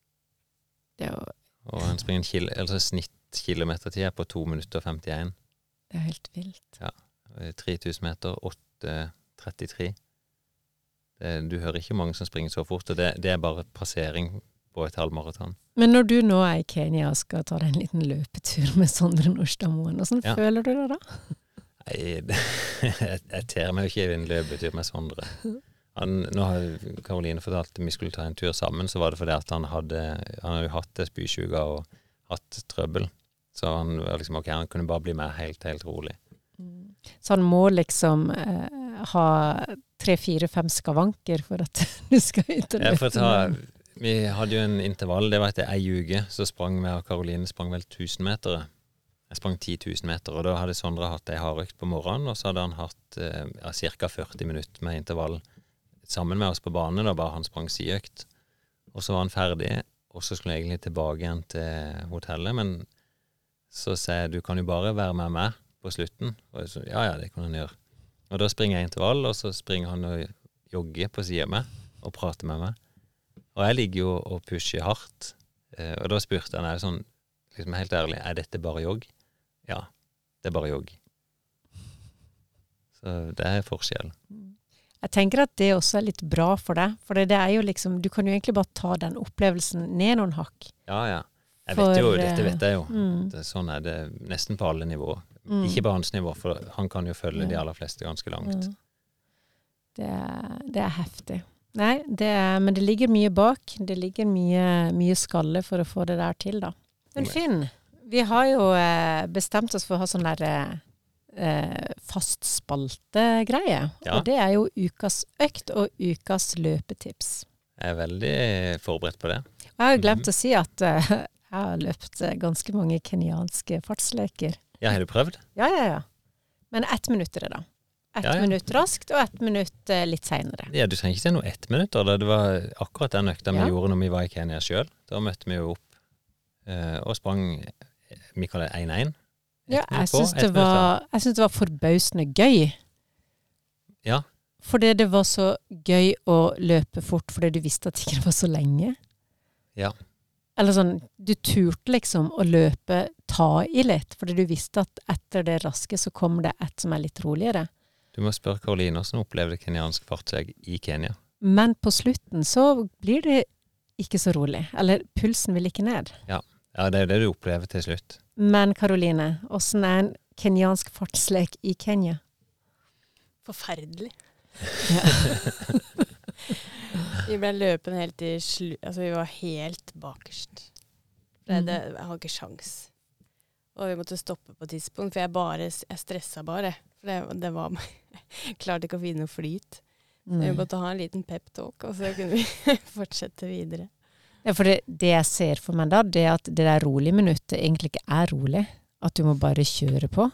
[SPEAKER 1] Det er jo...
[SPEAKER 2] Og han springer en kil altså snitt kilometertid på to minutter og femtien.
[SPEAKER 1] Det er helt vilt.
[SPEAKER 2] Ja, tre tusen meter, åtte... trettitre. Det, du hører ikke mange som springer så fort, og det, det er bare passering på et halvmaraton.
[SPEAKER 1] Men når du nå er i Kenya og skal ta deg en liten løpetur med Sondre Nordstadmoen, hvordan ja. Føler du det da?
[SPEAKER 2] Nei, det, jeg, jeg ter meg jo ikke i en løpetur med Sondre. Han, nå har Karoline fortalt at vi skulle ta en tur sammen, så var det fordi at han hadde, han hadde jo hatt spysjuka og hatt trøbbel. Så han var liksom, ok, han kunne bare bli med helt, helt rolig.
[SPEAKER 1] Så han må liksom eh, ha tre, fire, fem skavanker for at du skal ut og løpe.
[SPEAKER 2] Ja, for å ta, vi hadde jo en intervall, det var etter ei uke, så sprang vi, og Karoline sprang vel tusen meter. Jeg sprang ti tusen meter, og da hadde Sondre hatt ei hardøkt på morgenen, og så hadde han hatt eh, ja, cirka førti minutter med intervall sammen med oss på banen, da bare han sprang siøkt. Og så var han ferdig, og så skulle jeg egentlig tilbake igjen til hotellet, men så sa jeg, du kan jo bare være med meg på slutten. Og så, ja, ja, det kan han gjøre. Og da springer jeg intervall, og så springer han og jogger på siden av meg, og prater med meg. Og jeg ligger jo og pusher hardt. Eh, og da spurte han, er sånn, liksom helt ærlig, er dette bare jogg? Ja, det er bare jogg. Så det er forskjell.
[SPEAKER 1] Jeg tenker at det også er litt bra for deg, for det er jo liksom, du kan jo egentlig bare ta den opplevelsen ned noen hakk.
[SPEAKER 2] Ja, ja. Jeg vet jo, dette vet jeg jo. Mm. Det, sånn er det nesten på alle nivåer. Mm. Ikke på hans nivå, for han kan jo følge ja. De aller fleste ganske langt.
[SPEAKER 1] Mm. Det, det er heftig. Nei, det er, men det ligger mye bak. Det ligger mye, mye skalle for å få det der til, da. Men Finn, vi har jo eh, bestemt oss for å ha sånn der eh, fast spalte-greie. Ja. Og det er jo ukas økt og ukas løpetips.
[SPEAKER 2] Jeg er veldig forberedt på det.
[SPEAKER 1] Jeg har jo glemt mm-hmm. å si at eh, jeg har løpt ganske mange kenianske fartsleker.
[SPEAKER 2] Ja, har du prøvd?
[SPEAKER 1] Ja, ja, ja. Men ett minutt er det da. Ett ja, ja. Minutt raskt, og ett minutt eh, litt senere. Ja,
[SPEAKER 2] du trenger ikke si noe ett minutt, da. Det var akkurat den økta ja. Vi gjorde når vi var i Kenya selv. Da møtte vi jo opp eh, og sprang, vi kaller det én én.
[SPEAKER 1] Ja, jeg synes, på, det var, jeg synes det var forbausende gøy.
[SPEAKER 2] Ja.
[SPEAKER 1] Fordi det var så gøy å løpe fort, fordi du visste at det ikke var så lenge.
[SPEAKER 2] Ja.
[SPEAKER 1] Eller sånn, du turte liksom å løpe, ta i litt, fordi du visste at etter det raske så kommer det et som er litt roligere.
[SPEAKER 2] Du må spørre Karoline hvordan opplevde kenyansk fartseg i Kenya.
[SPEAKER 1] Men på slutten så blir det ikke så rolig. Eller pulsen vil ikke ned.
[SPEAKER 2] Ja, ja det er jo det du opplever til slutt.
[SPEAKER 1] Men Karoline, hvordan er en kenyansk fartslek i Kenya?
[SPEAKER 3] Forferdelig.
[SPEAKER 1] Ja.
[SPEAKER 3] Vi ble løpende helt til slutt. Altså, vi var helt bakerst. Det,
[SPEAKER 1] Mm.
[SPEAKER 3] det, jeg har ikke sjans. Og vi måtte stoppe på et tidspunkt, for jeg bare, jeg stressa bare. For det, det var, jeg klarte ikke å finne noe flyt. Så vi
[SPEAKER 1] Mm.
[SPEAKER 3] måtte ha en liten pep-talk, og så kunne vi fortsette videre.
[SPEAKER 1] Ja, for det, det jeg ser for meg da, det er at det der rolige minuttet egentlig ikke er rolig. At du må bare kjøre på.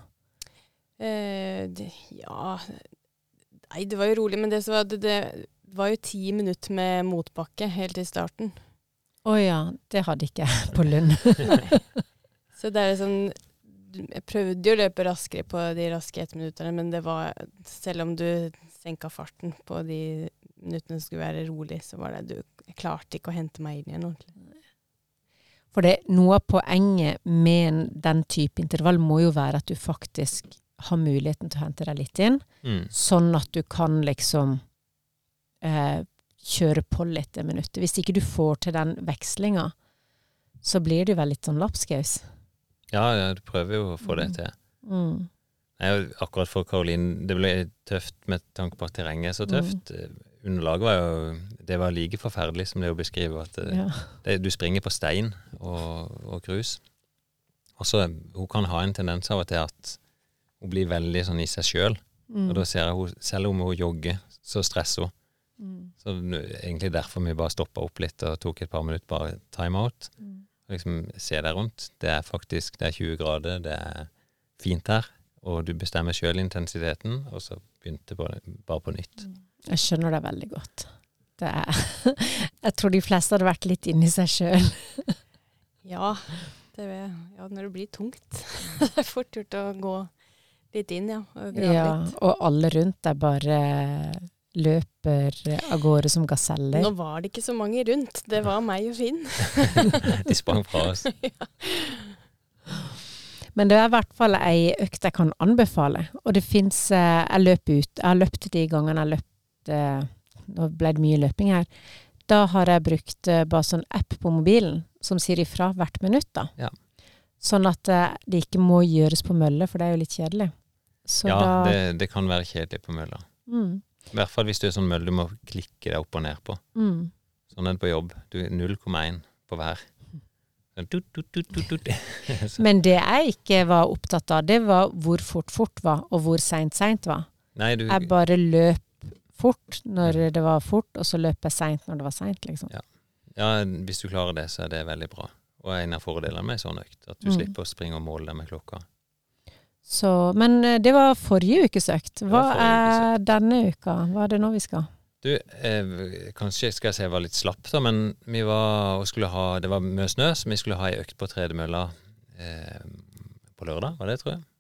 [SPEAKER 3] Eh, det, ja Nei, det var jo rolig, men det, så var, det, det var jo ti minutter med motbakke helt i starten.
[SPEAKER 1] Å ja, det hadde ikke jeg på Lund.
[SPEAKER 3] Nei. Så det er sånn Jeg prøvde jo å løpe raskere på de raske ettminutterne, men det var selv om du senka farten på de minuttene som skulle være rolig, så var det du Jeg klarte ikke å hente meg inn igjen ordentlig.
[SPEAKER 1] For det, noe av poenget med den type intervall må jo være at du faktisk har muligheten til å hente deg litt inn,
[SPEAKER 2] Mm.
[SPEAKER 1] sånn at du kan liksom eh, kjøre på litt det minuttet. Hvis ikke du får til den vekslinga, så blir det jo vel litt sånn lapskaus.
[SPEAKER 2] Ja, ja, du prøver jo å få det til.
[SPEAKER 1] Mm.
[SPEAKER 2] Nei, akkurat for Karoline, det ble tøft med tanke på at terrenget er så tøft. Underlaget var jo, det var like forferdelig som det å beskrive at det,
[SPEAKER 1] Ja.
[SPEAKER 2] det, du springer på stein og, og grus. Og så, hun kan ha en tendens av og til at hun blir veldig sånn i seg selv.
[SPEAKER 1] Mm.
[SPEAKER 2] Og da ser jeg, hun, selv om hun jogger, så stresser hun.
[SPEAKER 1] Mm.
[SPEAKER 2] Så det er egentlig derfor vi bare stoppet opp litt og tok et par minutter bare time out.
[SPEAKER 1] Mm.
[SPEAKER 2] Og liksom se deg rundt. Det er faktisk, det er tjue grader, det er fint her. Og du bestemmer selv intensiteten, og så begynte på, bare på nytt.
[SPEAKER 1] Jeg skjønner det veldig godt. Det er, jeg tror de fleste hadde vært litt inni seg selv.
[SPEAKER 3] Ja, det, ja, når det blir tungt. Det er fort gjort å gå litt inn, ja, og grave
[SPEAKER 1] Ja,
[SPEAKER 3] litt.
[SPEAKER 1] og alle rundt deg bare løper av gårde som gaseller.
[SPEAKER 3] Nå var det ikke så mange rundt. Det var meg og Finn.
[SPEAKER 2] De sprang fra oss.
[SPEAKER 1] Men det er i hvert fall ei økt jeg kan anbefale. Og det finnes, eh, jeg løper ut, jeg har løpt de gangene jeg har løpt, eh, nå ble det mye løping her, da har jeg brukt eh, bare sånn app på mobilen, som sier ifra hvert minutt da.
[SPEAKER 2] Ja.
[SPEAKER 1] Sånn at eh, det ikke må gjøres på mølle, for det er jo litt kjedelig. Så
[SPEAKER 2] Ja,
[SPEAKER 1] da,
[SPEAKER 2] det, det kan være kjedelig på mølla.
[SPEAKER 1] mm,
[SPEAKER 2] I hvert fall hvis du er sånn møll du må klikke deg opp og ned på.
[SPEAKER 1] mm.
[SPEAKER 2] Sånn er det på jobb. Du er null komma én på hver. Sånn, tut, tut, tut, tut, tut. Så-
[SPEAKER 1] Men det jeg ikke var opptatt av, det var hvor fort fort var, og hvor sent sent var.
[SPEAKER 2] Nei, du,
[SPEAKER 1] Jeg bare løp fort når det var fort, og så løp jeg sent når det var sent, liksom.
[SPEAKER 2] ja, hvis du klarer det, så er det veldig bra. Og en av fordelene med sånn økt, at du
[SPEAKER 1] Mm.
[SPEAKER 2] slipper å springe og måle deg med klokka.
[SPEAKER 1] Så, men eh, det var forrige ukes økt. Hva
[SPEAKER 2] var forrige
[SPEAKER 1] er denne uka? Hva er det nå vi skal?
[SPEAKER 2] Du, eh, kanskje skal jeg si jeg var litt slapp da, men vi var og skulle ha, det var mye snø, så vi skulle ha en økt på tredemølla eh, på lørdag, var det, tror jeg.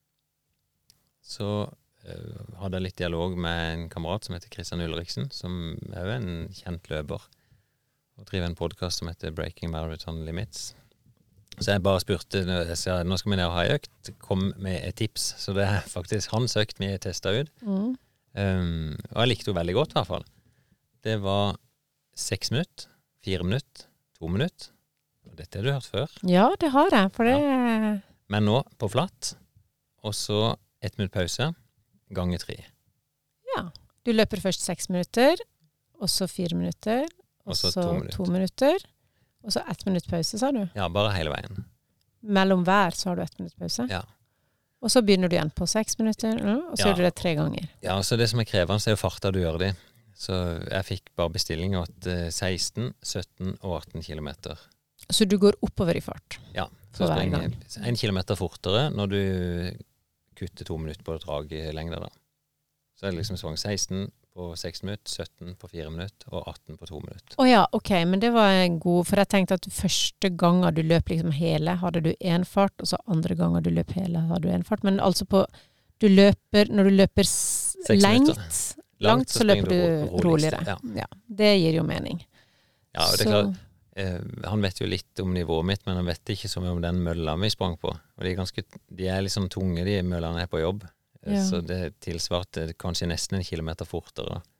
[SPEAKER 2] Så eh, hadde jeg litt dialog med en kamerat som heter Kristian Ulriksen, som er jo en kjent løper, og driver en podcast som heter Breaking Marathon Limits. Så jeg bare spurte, jeg sa, nå skal vi ned og ha en økt, kom med et tips. Så det er faktisk hans økt vi har testet ut.
[SPEAKER 1] Mm.
[SPEAKER 2] Um, og jeg likte jo veldig godt i hvert fall. Det var seks minutter, fire minutter, to minutter. Og dette har du hørt før.
[SPEAKER 1] Ja, det har jeg, for det
[SPEAKER 2] Men nå på flatt, og så ett minutt pause, ganger tre.
[SPEAKER 1] Ja. Du løper først seks minutter, og så fire minutter, og
[SPEAKER 2] Og
[SPEAKER 1] så
[SPEAKER 2] så to
[SPEAKER 1] to
[SPEAKER 2] minutter.
[SPEAKER 1] minutter, og så ett minutt pause, sa du.
[SPEAKER 2] Ja, bare hele veien.
[SPEAKER 1] Mellom hver så har du ett minutt pause.
[SPEAKER 2] Ja.
[SPEAKER 1] Og så begynner du igjen på seks minutter, mm, og så
[SPEAKER 2] Ja.
[SPEAKER 1] gjør du det tre ganger.
[SPEAKER 2] Ja, så det som er krevende, så er jo farta du gjør det i. Så jeg fikk bare bestilling til seksten, sytten og atten kilometer.
[SPEAKER 1] Så du går oppover i fart.
[SPEAKER 2] Ja,
[SPEAKER 1] For
[SPEAKER 2] så
[SPEAKER 1] hver
[SPEAKER 2] springer
[SPEAKER 1] gang.
[SPEAKER 2] jeg en kilometer fortere når du kutter to minutter på draglengde da. Så er det liksom sånn seksten på seks minutter, sytten på fire minutter og atten på to minutter.
[SPEAKER 1] Å ja, ok, men det var en god, for jeg tenkte at første ganger du løp liksom hele, hadde du en fart, og så andre ganger du løp hele, hadde du en fart. Men altså på, du løper, når du løper s-
[SPEAKER 2] Seks
[SPEAKER 1] lengt,
[SPEAKER 2] minutter.
[SPEAKER 1] langt, så
[SPEAKER 2] springer
[SPEAKER 1] løper du
[SPEAKER 2] ro- roligst.
[SPEAKER 1] roligere.
[SPEAKER 2] Ja.
[SPEAKER 1] Ja, det gir jo mening.
[SPEAKER 2] Ja, og det er
[SPEAKER 1] Så-
[SPEAKER 2] klart, eh, han vet jo litt om nivået mitt, men han vet ikke så mye om den mølla vi sprang på. Og de er ganske, de er liksom tunge, de møllene er på jobb. Eh,
[SPEAKER 1] Ja.
[SPEAKER 2] Så det tilsvarte kanskje nesten en kilometer fortere da.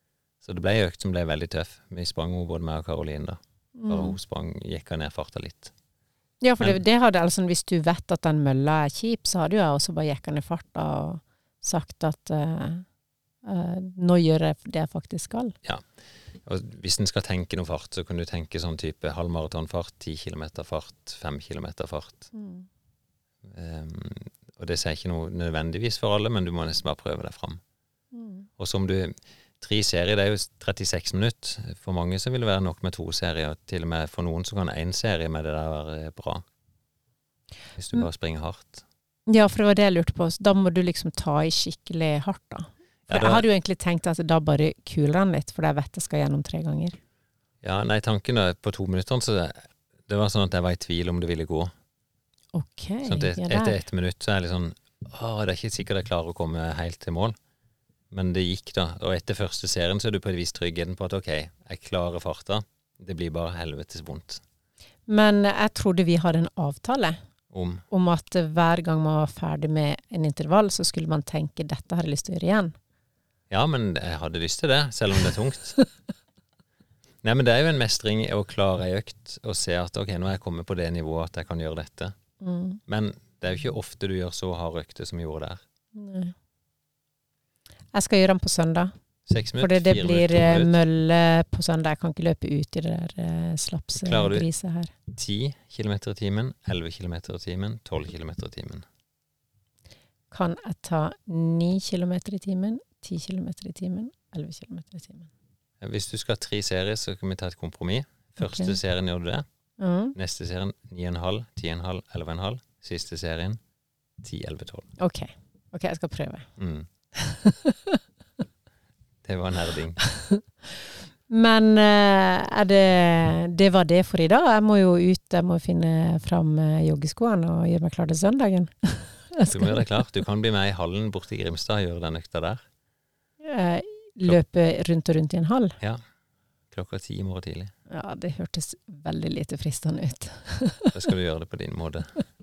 [SPEAKER 2] Så det ble en økt som ble veldig tøff. Vi sprang jo både meg og Karoline da. Bare
[SPEAKER 1] Mm.
[SPEAKER 2] hun sprang, gikk ned farta litt.
[SPEAKER 1] Ja, for det,
[SPEAKER 2] Men-
[SPEAKER 1] det hadde altså, hvis du vet at den mølla er kjip, så hadde jo jeg også bare jekka ned farta og sagt at eh, eh, nå gjør jeg det jeg faktisk skal.
[SPEAKER 2] Og hvis en skal tenke noe fart, så kan du tenke sånn type halvmaratonfart, ti kilometer fart, fem kilometer fart.
[SPEAKER 1] Mm.
[SPEAKER 2] Um, og det sier ikke noe nødvendigvis for alle, men du må nesten bare prøve deg fram.
[SPEAKER 1] Mm.
[SPEAKER 2] Og som du, tre serier, det er jo trettiseks minutter. For mange så vil det være nok med to serier. Til og med for noen så kan en serie med det der være bra. Hvis du
[SPEAKER 1] Mm.
[SPEAKER 2] bare springer hardt.
[SPEAKER 1] Ja, for det var det jeg lurte på. Så da må du liksom ta i skikkelig hardt, da. For
[SPEAKER 2] Ja, da-
[SPEAKER 1] jeg hadde jo egentlig tenkt at da bare kuler den litt, for jeg vet jeg skal gjennom tre ganger.
[SPEAKER 2] Ja, nei, tanken da, på to minutter, så det, det var sånn at jeg var i tvil om det ville gå.
[SPEAKER 1] Ok,
[SPEAKER 2] Sånn at et,
[SPEAKER 1] ja
[SPEAKER 2] etter
[SPEAKER 1] der.
[SPEAKER 2] ett minutt så er jeg litt sånn, åh, det er ikke sikkert jeg klarer å komme helt til mål. Men det gikk da, og etter første serien så er du på et vis tryggheten på at ok, jeg klarer farta. Det blir bare helvetes vondt.
[SPEAKER 1] Men jeg trodde vi hadde en avtale
[SPEAKER 2] Om,
[SPEAKER 1] om at hver gang man var ferdig med en intervall, så skulle man tenke dette har jeg lyst til å gjøre igjen.
[SPEAKER 2] ja, men jeg hadde lyst til det, selv om det er tungt. Nei, men det er jo en mestring å klare ei økt og se at ok, nå er jeg kommet på det nivået at jeg kan gjøre dette.
[SPEAKER 1] Mm.
[SPEAKER 2] Men det er jo ikke ofte du gjør så hard økte som vi gjorde der.
[SPEAKER 1] Nei. Jeg skal gjøre den på søndag.
[SPEAKER 2] Seks
[SPEAKER 1] For
[SPEAKER 2] minutter,
[SPEAKER 1] det, det
[SPEAKER 2] fire
[SPEAKER 1] blir
[SPEAKER 2] minutter, to
[SPEAKER 1] eh,
[SPEAKER 2] minutter.
[SPEAKER 1] mølle på søndag. Jeg kan ikke løpe ut i det der uh,
[SPEAKER 2] Klarer du?
[SPEAKER 1] slapsgriset her.
[SPEAKER 2] ti kilometer i timen, elleve kilometer i timen, tolv kilometer i timen.
[SPEAKER 1] Kan jeg ta ni kilometer i timen, ti kilometer i timen, elleve kilometer i timen?
[SPEAKER 2] Hvis du skal ha tre serier, så kan vi ta et kompromiss. Første
[SPEAKER 1] Ok.
[SPEAKER 2] serien gjør du det.
[SPEAKER 1] Mm.
[SPEAKER 2] Neste serien ni komma fem, ti komma fem, elleve komma fem. Siste serien ti, elleve, tolv.
[SPEAKER 1] Ok. Ok, jeg skal prøve.
[SPEAKER 2] Mm. Det var nerding.
[SPEAKER 1] Men eh, er det, det var det for i dag. Jeg må jo ut, jeg må finne fram eh, joggeskoene og gjøre meg klar til søndagen. Jeg
[SPEAKER 2] Du må gjøre det klart. Du kan bli med i hallen borte i Grimstad og gjøre den økta der.
[SPEAKER 1] eh, løpe rundt og rundt i en hall.
[SPEAKER 2] Klokka ti i morgen tidlig.
[SPEAKER 1] Ja, det hørtes veldig lite fristende ut.
[SPEAKER 2] Da skal du gjøre det på din måte.